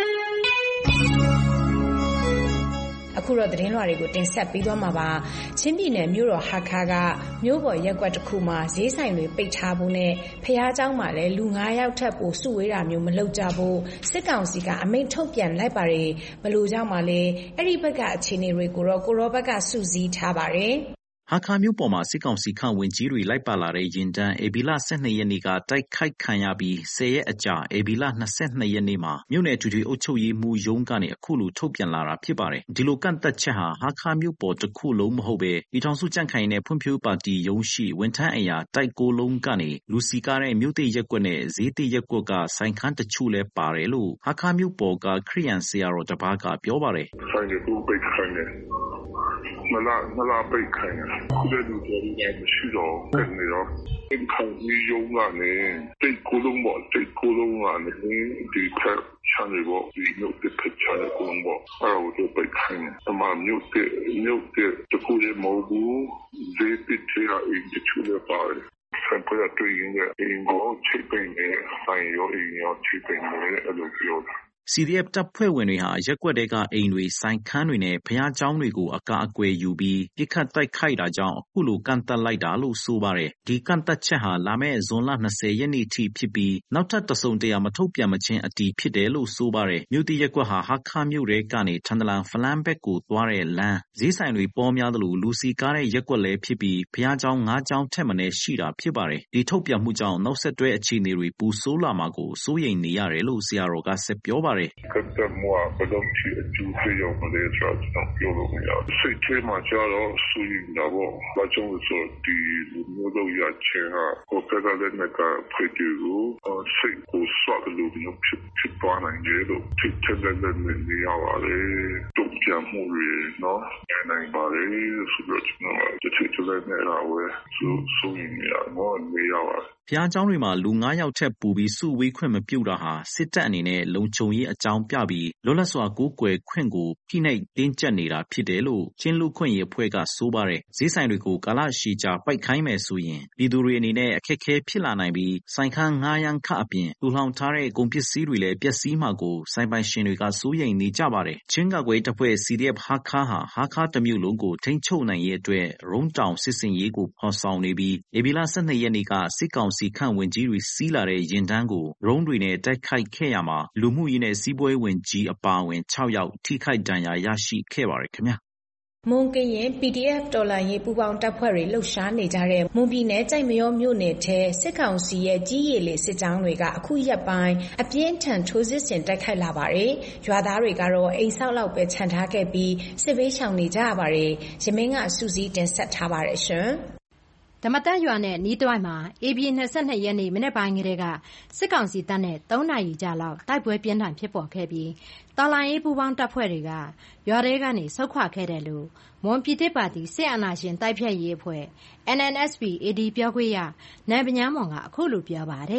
အခုတော့သတင်းလွှာတွေကိုတင်ဆက်ပေးသွားမှာပါ။ချင်းပြည်နယ်မြို့တော်ဟာခါကမြို့ပေါ်ရက်ကွက်တစ်ခုမှာဈေးဆိုင်တွေပိတ်ထားဖို့နဲ့ဖျားเจ้าမှာလည်းလူ9ယောက်ထပ်ပိုစုဝေးတာမျိုးမလုပ်ကြဖို့စစ်ကောင်စီကအမိန့်ထုတ်ပြန်လိုက်ပါတယ်။ဘလို့เจ้าမှာလည်းအဲ့ဒီဘက်ကအခြေအနေတွေကိုတော့ကိုရောဘက်ကစုစည်းထားပါတယ်။ဟာခါမြို့ပေါ်မှာစစ်ကောင်စီခန့်ဝင်ကြီးတွေလိုက်ပါလာတဲ့ရင်တန်းဧပြီလ12ရက်နေ့ကတိုက်ခိုက်ခံရပြီး10ရက်အကြာဧပြီလ22ရက်နေ့မှာမြို့နယ်ထူထူအုပ်ချုပ်ရေးမှူးရုံးကနေအခုလိုထုတ်ပြန်လာတာဖြစ်ပါတယ်။ဒီလိုကန့်သက်ချက်ဟာဟာခါမြို့ပေါ်တစ်ခုလုံးမဟုတ်ပဲဒီထောင်စုကြန့်ခိုင်တဲ့ဖွံ့ဖြိုးပါတီရုံးရှိဝန်ထမ်းအရာတိုက်ကိုလုံးကနေလူစီကားတဲ့မြို့သေးရက်ကွက်နဲ့ဈေးသေးရက်ကွက်ကဆိုင်ခန်းတချို့လဲပါတယ်လို့ဟာခါမြို့ပေါ်ကခရီးယန်ဆရာတော်တပါးကပြောပါတယ်။ဆိုင်တွေပိတ်ခိုင်းတယ်မလားပိတ်ခိုင်းတယ်ခုလည်းလူတွေမရှိတော့ခဲ့နေတော့ဒီခေါင်းကြီးရုံးကနေတိတ်ကိုလုံးကနေဒီဖက်ချမ်းတွေပေါ့ဒီမြို့တစ်ဖက်ချမ်းကိုလုံးပေါ့အဲ့ဒါကိုပိတ်ခိုင်းတယ်အမှမြို့တဲ့တခုလည်းမဟုတ်ဘူးဈေးတစ်ချရာအင်းတချို့လည်းပါတယ်ဆံပေါ်တွေ့ရင်လည်းအင်းကိုချိတ်ပိန်နေဆိုင်ရောအင်းရောချိတ်ပိန်နေအဲ့လိုပြောတာ CDF တပ်ဖွဲ့ဝင်တွေဟာရက်ကွက်တဲကအိမ်တွေဆိုင်ခန်းတွေနဲ့ဘုရားကျောင်းတွေကိုအကာအကွယ်ယူပြီးပြစ်ခတ်တိုက်ခိုက်တာကြောင့်အခုလိုကန့်သက်လိုက်တာလို့ဆိုပါတယ်။ဒီကန့်သက်ချက်ဟာလာမယ့်ဇွန်လ20ရက်နေ့ထိဖြစ်ပြီးနောက်ထပ်တစုံတရာမထုတ်ပြန်မချင်းအတီးဖြစ်တယ်လို့ဆိုပါတယ်။မြို့တိရက်ကွက်ဟာဟာခါမြို့ရဲကနေထန်တလန်ဖလန်းဘက်ကိုသွားတဲ့လမ်းဈေးဆိုင်တွေပေါ်များသလိုလူစီကားတဲ့ရက်ကွက်လည်းဖြစ်ပြီးဘုရားကျောင်း9ကျောင်းထက်မနည်းရှိတာဖြစ်ပါတယ်။ဒီထုတ်ပြန်မှုကြောင့်နောက်ဆက်တွဲအခြေအနေတွေပူဆိုးလာမှာကိုစိုးရိမ်နေရတယ်လို့ဆရာတော်ကဆက်ပြောပါတယ်ကတ်တမွာဘယ်လိုချီအကျိုးပေးရမလဲဆိုတော့ပြောလို့မရဘူးစိတ်ထဲမှာကျတော့စူရင်တော့ဘာကြောင့်လဲဆိုဒီလူမျိုးတို့ရချင်ဟာကိုယ်ကလည်းမကဖိတူစိတ်ကိုစောက်လို့ဖြစ်သွားနိုင်တယ်လို့ထိတ်တဲ့လည်းနေရပါတယ်တုံ့ပြန်မှုတွေနော်နိုင်ပါတယ်ဆိုတော့ကျွန်တော်တချို့လည်းနေရဝဲစူရင်ရတော့နေရပါဘုရားကျောင်းတွေမှာလူ9ယောက်ထက်ပိုပြီးစုဝေးခွင့်မပြုတာဟာစစ်တပ်အနေနဲ့လုံခြုံရေးအကြောင်းပြပြီးလွတ်လပ်စွာကိုးကွယ်ခွင့်ကိုဖိနှိပ်တင်းကျပ်နေတာဖြစ်တယ်လို့ချင်းလူခွင့်ရေးအဖွဲ့ကဆိုပါတယ်။ဈေးဆိုင်တွေကိုကာလရှည်ကြာပိတ်ခိုင်းမယ်ဆိုရင်ပြည်သူတွေအနေနဲ့အခက်အခဲဖြစ်လာနိုင်ပြီးဆိုင်ခန်း9ရန်ခအပြင်လူလှောင်ထားတဲ့ကုန်ပစ္စည်းတွေလည်းပျက်စီးမှာကိုဆိုင်ပိုင်ရှင်တွေကစိုးရိမ်နေကြပါတယ်။ချင်းကကွယ်တပ်ဖွဲ့ CDF ဟာခါတမျိုးလုံးကိုထိန်းချုပ်နိုင်ရေးအတွက်ရုံးတောင်စစ်စင်ရေးကိုဖော်ဆောင်နေပြီးဧပြီလ12ရက်နေ့ကစစ်ကောင်စီခန့်ဝင်ကြီးတွေစီးလာတဲ့ရင်တန်းကိုရုံးတွေနဲ့တိုက်ခိုက်ခဲ့ရမှာလူမှုရေးနဲ့စီးပွားရေးဝန်ကြီးအပါအဝင်6ယောက်ထိခိုက်ဒဏ်ရာရရှိခဲ့ပါတယ်ခင်ဗျာမွန်ကရင် PDF တော်လှန်ရေးပူးပေါင်းတပ်ဖွဲ့တွေလှုပ်ရှားနေကြတဲ့မွန်ပြည်နယ်ကြိုက်မရောမြို့နယ်ထဲစစ်ကောင်စီရဲ့ကြီးရည်လေစစ်ကြောင်းတွေကအခုရက်ပိုင်းအပြင်းထန်ထိုးစစ်ဆင်တိုက်ခိုက်လာပါတယ်။ရွာသားတွေကတော့အိမ်ဆောက်လောက်ပဲခြံထားခဲ့ပြီးစစ်ဘေးရှောင်နေကြရပါတယ်။ရမင်းကစူးစီးတင်ဆက်ထားပါတယ်ရှင်။ဓမ္မတက်ရွာနဲ့နီးတွိုင်းမှာဧပြီ22ရက်နေ့မနေ့ပိုင်းကတည်းကစစ်ကောင်စီတပ်နဲ့3နာရီကြာလောက်တိုက်ပွဲပြင်းထန်ဖြစ်ပေါ်ခဲ့ပြီးတော်လှန်ရေးပူးပေါင်းတပ်ဖွဲ့တွေကရွာထဲကနေဆုတ်ခွာခဲ့တယ်လို့မွန်ပြည်သစ်ပါတီစစ်အာဏာရှင်တိုက်ဖျက်ရေးအဖွဲ့ NNSP AD ပြောခွင့်ရနိုင်ပညာမောင်ကအခုလိုပြောပါတယ်အ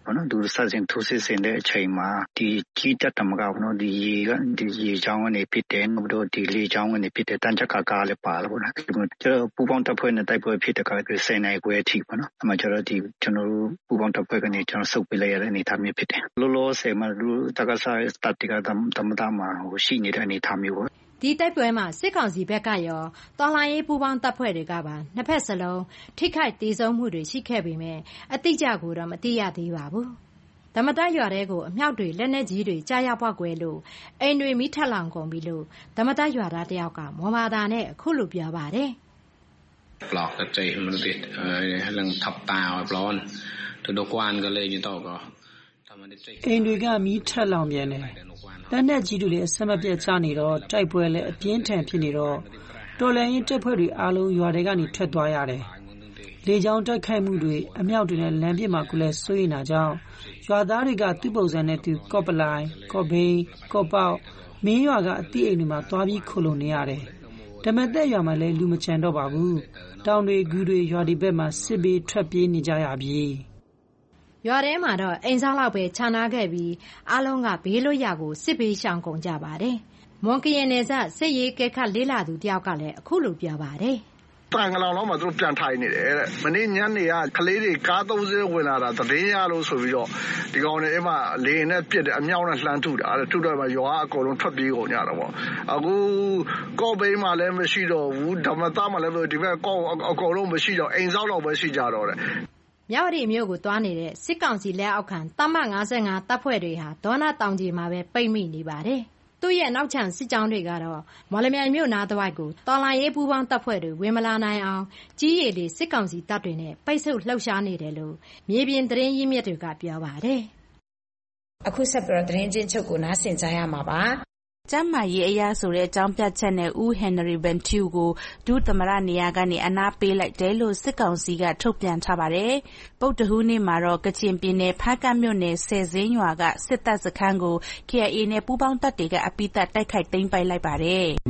ပေါ့နော်သူစတင်ထိုးစစ်ဆင်တဲ့အချိန်မှာဒီကြီးတက်တမကပေါ့နော်ဒီရေချောင်းကနေဖြစ်တယ်နောက်တော့ဒီလေချောင်းကနေဖြစ်တယ်တန်ချက်ကကားလည်းပါလို့ပေါ့နော်ကျွန်တော်ပူပေါင်းတပ်ဖွဲ့နဲ့တိုက်ပွဲဖြစ်တဲ့က10နိုင်ခွဲအထိပေါ့နော်အမှကျွန်တော်တို့ပူပေါင်းတပ်ဖွဲ့ကနေကျွန်တော်ဆုတ်ပေးလိုက်ရတဲ့အနေအထားမျိုးဖြစ်တယ်လောလောဆယ်မှာလူတက္ကသိုလ်စတက်တီကတမတာမှာရှိနေတဲ့အနေအထားမျိုးပေါ့ဒီတိုက်ပွဲမှာစစ်ကောင်စီဘက်ကရောတော်လှန်ရေးပူးပေါင်းတပ်ဖွဲ့တွေကပါနှစ်ဖက်စလုံးထိခိုက်ဒေဆုံးမှုတွေရှိခဲ့ပေမဲ့အတိအကျကိုတော့မသိရသေးပါဘူး။ဓမ္မတရွာတဲကိုအမြောက်တွေလက်နက်ကြီးတွေကြားရောက်ပေါက်ကွဲလို့အိမ်တွေမိထက်လောင်ကုန်ပြီလို့ဓမ္မတရွာသားတယောက်ကမော်ဘာသာနဲ့အခုလိုပြောပါတယ်။ပလောက်တဲ့ချိန်မှလို့လန်ထပ်တာပလောန်တို့ကွမ်ကလေးညတော့ကအိမ်တွေကမီးထက်လောင်ပြန်တယ်လက်နက်ကြီးတွေလည်းအဆက်မပြတ်ချနေတော့တိုက်ပွဲလည်းအပြင်းထန်ဖြစ်နေတော့တော်လှန်ရေးတပ်ဖွဲ့တွေအားလုံးရွာတွေကနေထွက်သွားရတယ်လေကြောင်းတိုက်ခိုက်မှုတွေအမြောက်တွေနဲ့လမ်းပြမှာကလည်းစိုးရိမ်တာကြောင့်ရွာသားတွေကသူ့ပုံစံနဲ့သူကော့ပလိုင်ကော့ဘိန်းကော့ပေါက်မင်းရွာကအတိအိမ်တွေမှာသွားပြီးခိုလုံနေရတယ်ဓမ္မသက်ရွာမှာလည်းလူမချန်တော့ပါဘူးတောင်တွေဂူတွေရွာတွေဘက်မှာစစ်ဘေးထွက်ပြေးနေကြရပြီရွာထဲမှာတော့အိမ်ဆောင်လောက်ပဲခြံနာခဲ့ပြီးအားလုံးကဘေးလွတ်ရာကိုစစ်ဘေးရှောင်ကုန်ကြပါတယ်။မွန်ကရင်နယ်စပ်စစ်ရေးကဲခတ်လေးလာသူတယောက်ကလည်းအခုလိုပြောပါတယ်။တိုင်ကလောင်လောက်မှသူတို့ပြန်ထိုင်နေတယ်တဲ့။မနေ့ညနေကကလေးတွေကား3စီးဝင်လာတာသတင်းရလို့ဆိုပြီးတော့ဒီကောင်တွေအဲ့မှာလေနဲ့ပြစ်တယ်အမြောက်နဲ့လှမ်းထုတာအဲ့ထုတော့မှရွာအကုန်လုံးထွက်ပြေးကုန်ကြတာပေါ့။အခုကော့ဘိန်းမှာလည်းမရှိတော့ဘူးဓမ္မသားမှာလည်းဒီဘက်ကော့အကုန်လုံးမရှိတော့အိမ်ဆောက်တော့ပဲရှိကြတော့တယ်။မြဝတီမြို့ကိုသွားနေတဲ့စစ်ကောင်စီလက်အောက်ခံတမ55တပ်ဖွဲ့တွေဟာဒေါနာတောင်ကြီးမှာပဲပိတ်မိနေပါတယ်။သူ့ရဲ့နောက်ချန်စစ်ကြောင်းတွေကတော့မော်လမြိုင်မြို့နားတစ်ဝိုက်ကိုတော်လှန်ရေးပူးပေါင်းတပ်ဖွဲ့တွေဝင်မလာနိုင်အောင်ကြီးရည်တွေစစ်ကောင်စီတပ်တွေနဲ့ပိတ်ဆို့လှုပ်ရှားနေတယ်လို့မြေပြင်သတင်းရင်းမြစ်တွေကပြောပါတယ်။အခုဆက်ပြီးတော့သတင်းချင်းချုပ်ကိုနားဆင်ကြရမှာပါ။ကျမ်းမာရေးအရာဆိုတဲ့အကြောင်းပြချက်နဲ့ဦးဟင်နရီဗန်ထူကိုဒုသမရနေရာကနေအနားပေးလိုက်တယ်လို့စစ်ကောင်စီကထုတ်ပြန်ထားပါတယ်။ပုဒ်တဟူးနေ့မှာတော့ကချင်ပြည်နယ်ဖားကန့်မြို့နယ်ဆယ်စင်းရွာကစစ်တပ်စခန်းကို KIA နဲ့ပူးပေါင်းတပ်တွေကအပိသက်တိုက်ခိုက်သိမ်းပိုက်လိုက်ပါတယ်။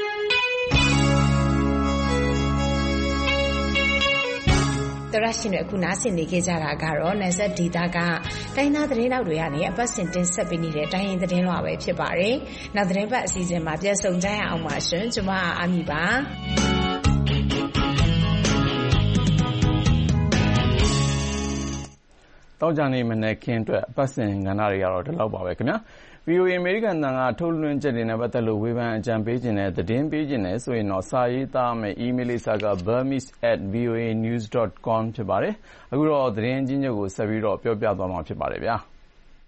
တရရှိနေအခုနားဆင်နေကြတာကတော့နယ်စပ်ဒေသကတိုင်းသားသတင်းတောက်တွေကနေအပတ်စဉ်တင်ဆက်ပေးနေတဲ့တိုင်းရင်သတင်းလွှာပဲဖြစ်ပါတယ်။နောက်သတင်းပတ်အစီအစဉ်မှာပြန်ဆုံကြရအောင်ပါရှင်။ကျွန်မအာမီပါ။တောက်ကြနေမနေ့ခင်းအတွက်အပတ်စဉ်ကဏ္ဍတွေကတော့ဒီလောက်ပါပဲခင်ဗျာ။ VOA အမေရိကန်တန်ကထုတ်လွှင့်ချက်တွေနဲ့ပတ်သက်လို့ဝေဖန်အကြံပေးခြင်းနဲ့သတင်းပေးခြင်းနဲ့ဆိုရင်တော့စာရေးသားမယ် email လိပ်စာက burmese@voanews.com ဖြစ်ပါတယ်။အခုတော့သတင်းကြီးညွတ်ကိုဆက်ပြီးတော့ပြောပြသွားမှာဖြစ်ပါတယ်ဗျာ။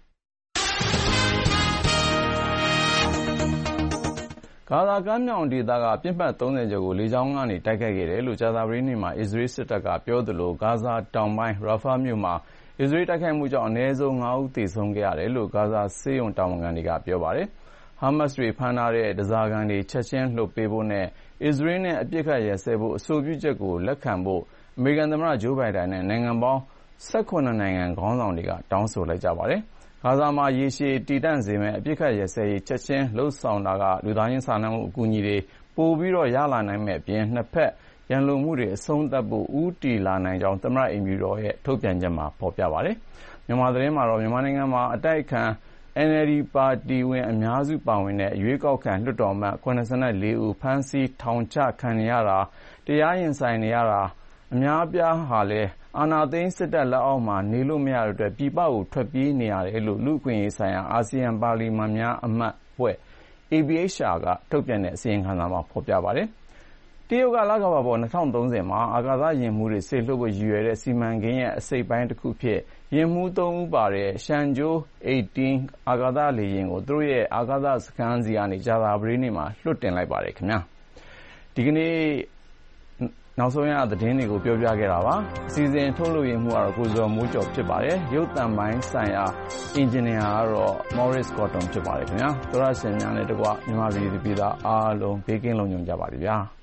ဂါဇာကမ်းမြောင်ဒေသကပြစ်မှတ်30ကျော်ကိုလေကြောင်းကနေတိုက်ခိုက်ခဲ့တယ်လို့ကြာသပတေးနေ့မှာအစ္စရေးစစ်တပ်ကပြောသလိုဂါဇာတောင်ပိုင်းရာဖာမြို့မှာအစ္စရေးတိုက်ခိုက်မှုကြောင့်အနည်းဆုံး9ဦးသေဆုံးခဲ့ရတယ်လို့ဂါဇာဆေးရုံတာဝန်ခံတွေကပြောပါတယ်။ဟာမတ်စ်တွေဖမ်းထားတဲ့ဓားစာခံတွေချက်ချင်းလွှတ်ပေးဖို့နဲ့အစ္စရေးနဲ့အပစ်အခတ်ရပ်စဲဖို့အဆိုပြုချက်ကိုလက်ခံဖို့အမေရိကန်သမ္မတဂျိုးဘိုင်ဒန်နဲ့နိုင်ငံပေါင်း18နိုင်ငံခေါင်းဆောင်တွေကတောင်းဆိုလိုက်ကြပါတယ်။ဂါဇာမှာရေရှည်တည်တံ့စေမယ့်အပစ်အခတ်ရပ်စဲရေးချက်ချင်းလှုပ်ဆောင်တာကလူသားချင်းစာနာမှုအကူအညီတွေပိုပြီးတော့ရလာနိုင်မယ့်အပြင်နှစ်ဖက်ရန်လိုမှုတွေအဆုံးသတ်ဖို့ဦးတည်လာနိုင်ကြောင်းသမ္မတအိမ်ဖြူတော်ရဲ့ထုတ်ပြန်ချက်မှာဖော်ပြပါတယ်။မြန်မာသတင်းမှာတော့မြန်မာနိုင်ငံမှာအတိုက်အခံ NLD ပါတီဝင်အများစုပါဝင်တဲ့ရွေးကောက်ခံလွှတ်တော်အမတ်84ဦးဖမ်းဆီးထောင်ချခံနေရတာတရားရင်ဆိုင်နေရတာအများအပြားဟာလည်းအာဏာသိမ်းစစ်တပ်လက်အောက်မှာနေလို့မရတဲ့အတွက်ပြည်ပကိုထွက်ပြေးနေရတယ်လို့လူ့အခွင့်အရေးဆိုင်ရာအာဆီယံပါလီမန်များအမတ်အဖွဲ့ APHR ကထုတ်ပြန်တဲ့အစီရင်ခံစာမှာဖော်ပြပါတယ်။တရုတ်ကလကမ္ဘာပေါ်2030မှာအာကာသယာဉ်မှူးတွေစေလွှတ်ဖို့ရည်ရွယ်တဲ့စီမံကိန်းရဲ့အစိတ်အပိုင်းတစ်ခုဖြစ်ယာဉ်မှူး3ဦးပါတဲ့ရှန်ဂျိုး18အာကာသလေယာဉ်ကိုသူတို့ရဲ့အာကာသစခန်းစီကနေကြာသပတေးနေ့မှာလွှတ်တင်လိုက်ပါတယ်ခင်ဗျာ။ဒီကနေ့နောက်ဆုံးရသတင်းတွေကိုပြောပြခဲ့တာပါ။အစီအစဉ်ထုတ်လုပ်ရမှုကတော့ကိုဇော်မိုးကျော်ဖြစ်ပါတယ်။ရုပ်သံပိုင်းဆိုင်ရာအင်ဂျင်နီယာကတော့ Morris Cotton ဖြစ်ပါတယ်ခင်ဗျာ။သောရရှင်များနဲ့တကွမြန်မာပြည်သားအားလုံးဘေးကင်းလုံခြုံကြပါစေဗျာ။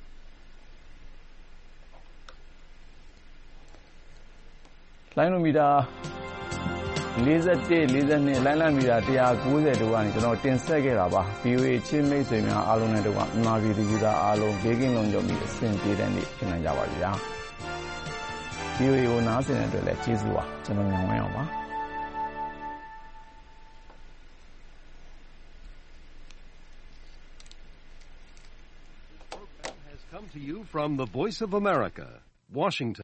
လိုင်းနိုမီတာ41 42လိုင်းလံမီတာ190တို့ကနေကျွန်တော်တင်ဆက်ခဲ့တာပါ VOA ချင်းမိတ်ဆွေများအားလုံးနဲ့တို့ကမြန်မာပြည်သူသားအားလုံးဘေးကင်းလုံခြုံပြီးအဆင်ပြေတဲ့နေ့ဖြစ်နိုင်ကြပါစေဗျာ VOA ကိုနားဆင်တဲ့အတွက်လည်းကျေးဇူးပါကျွန်တော်ညောင်းဝင်းအောင်ပါ Come to you from the Voice of America, Washington.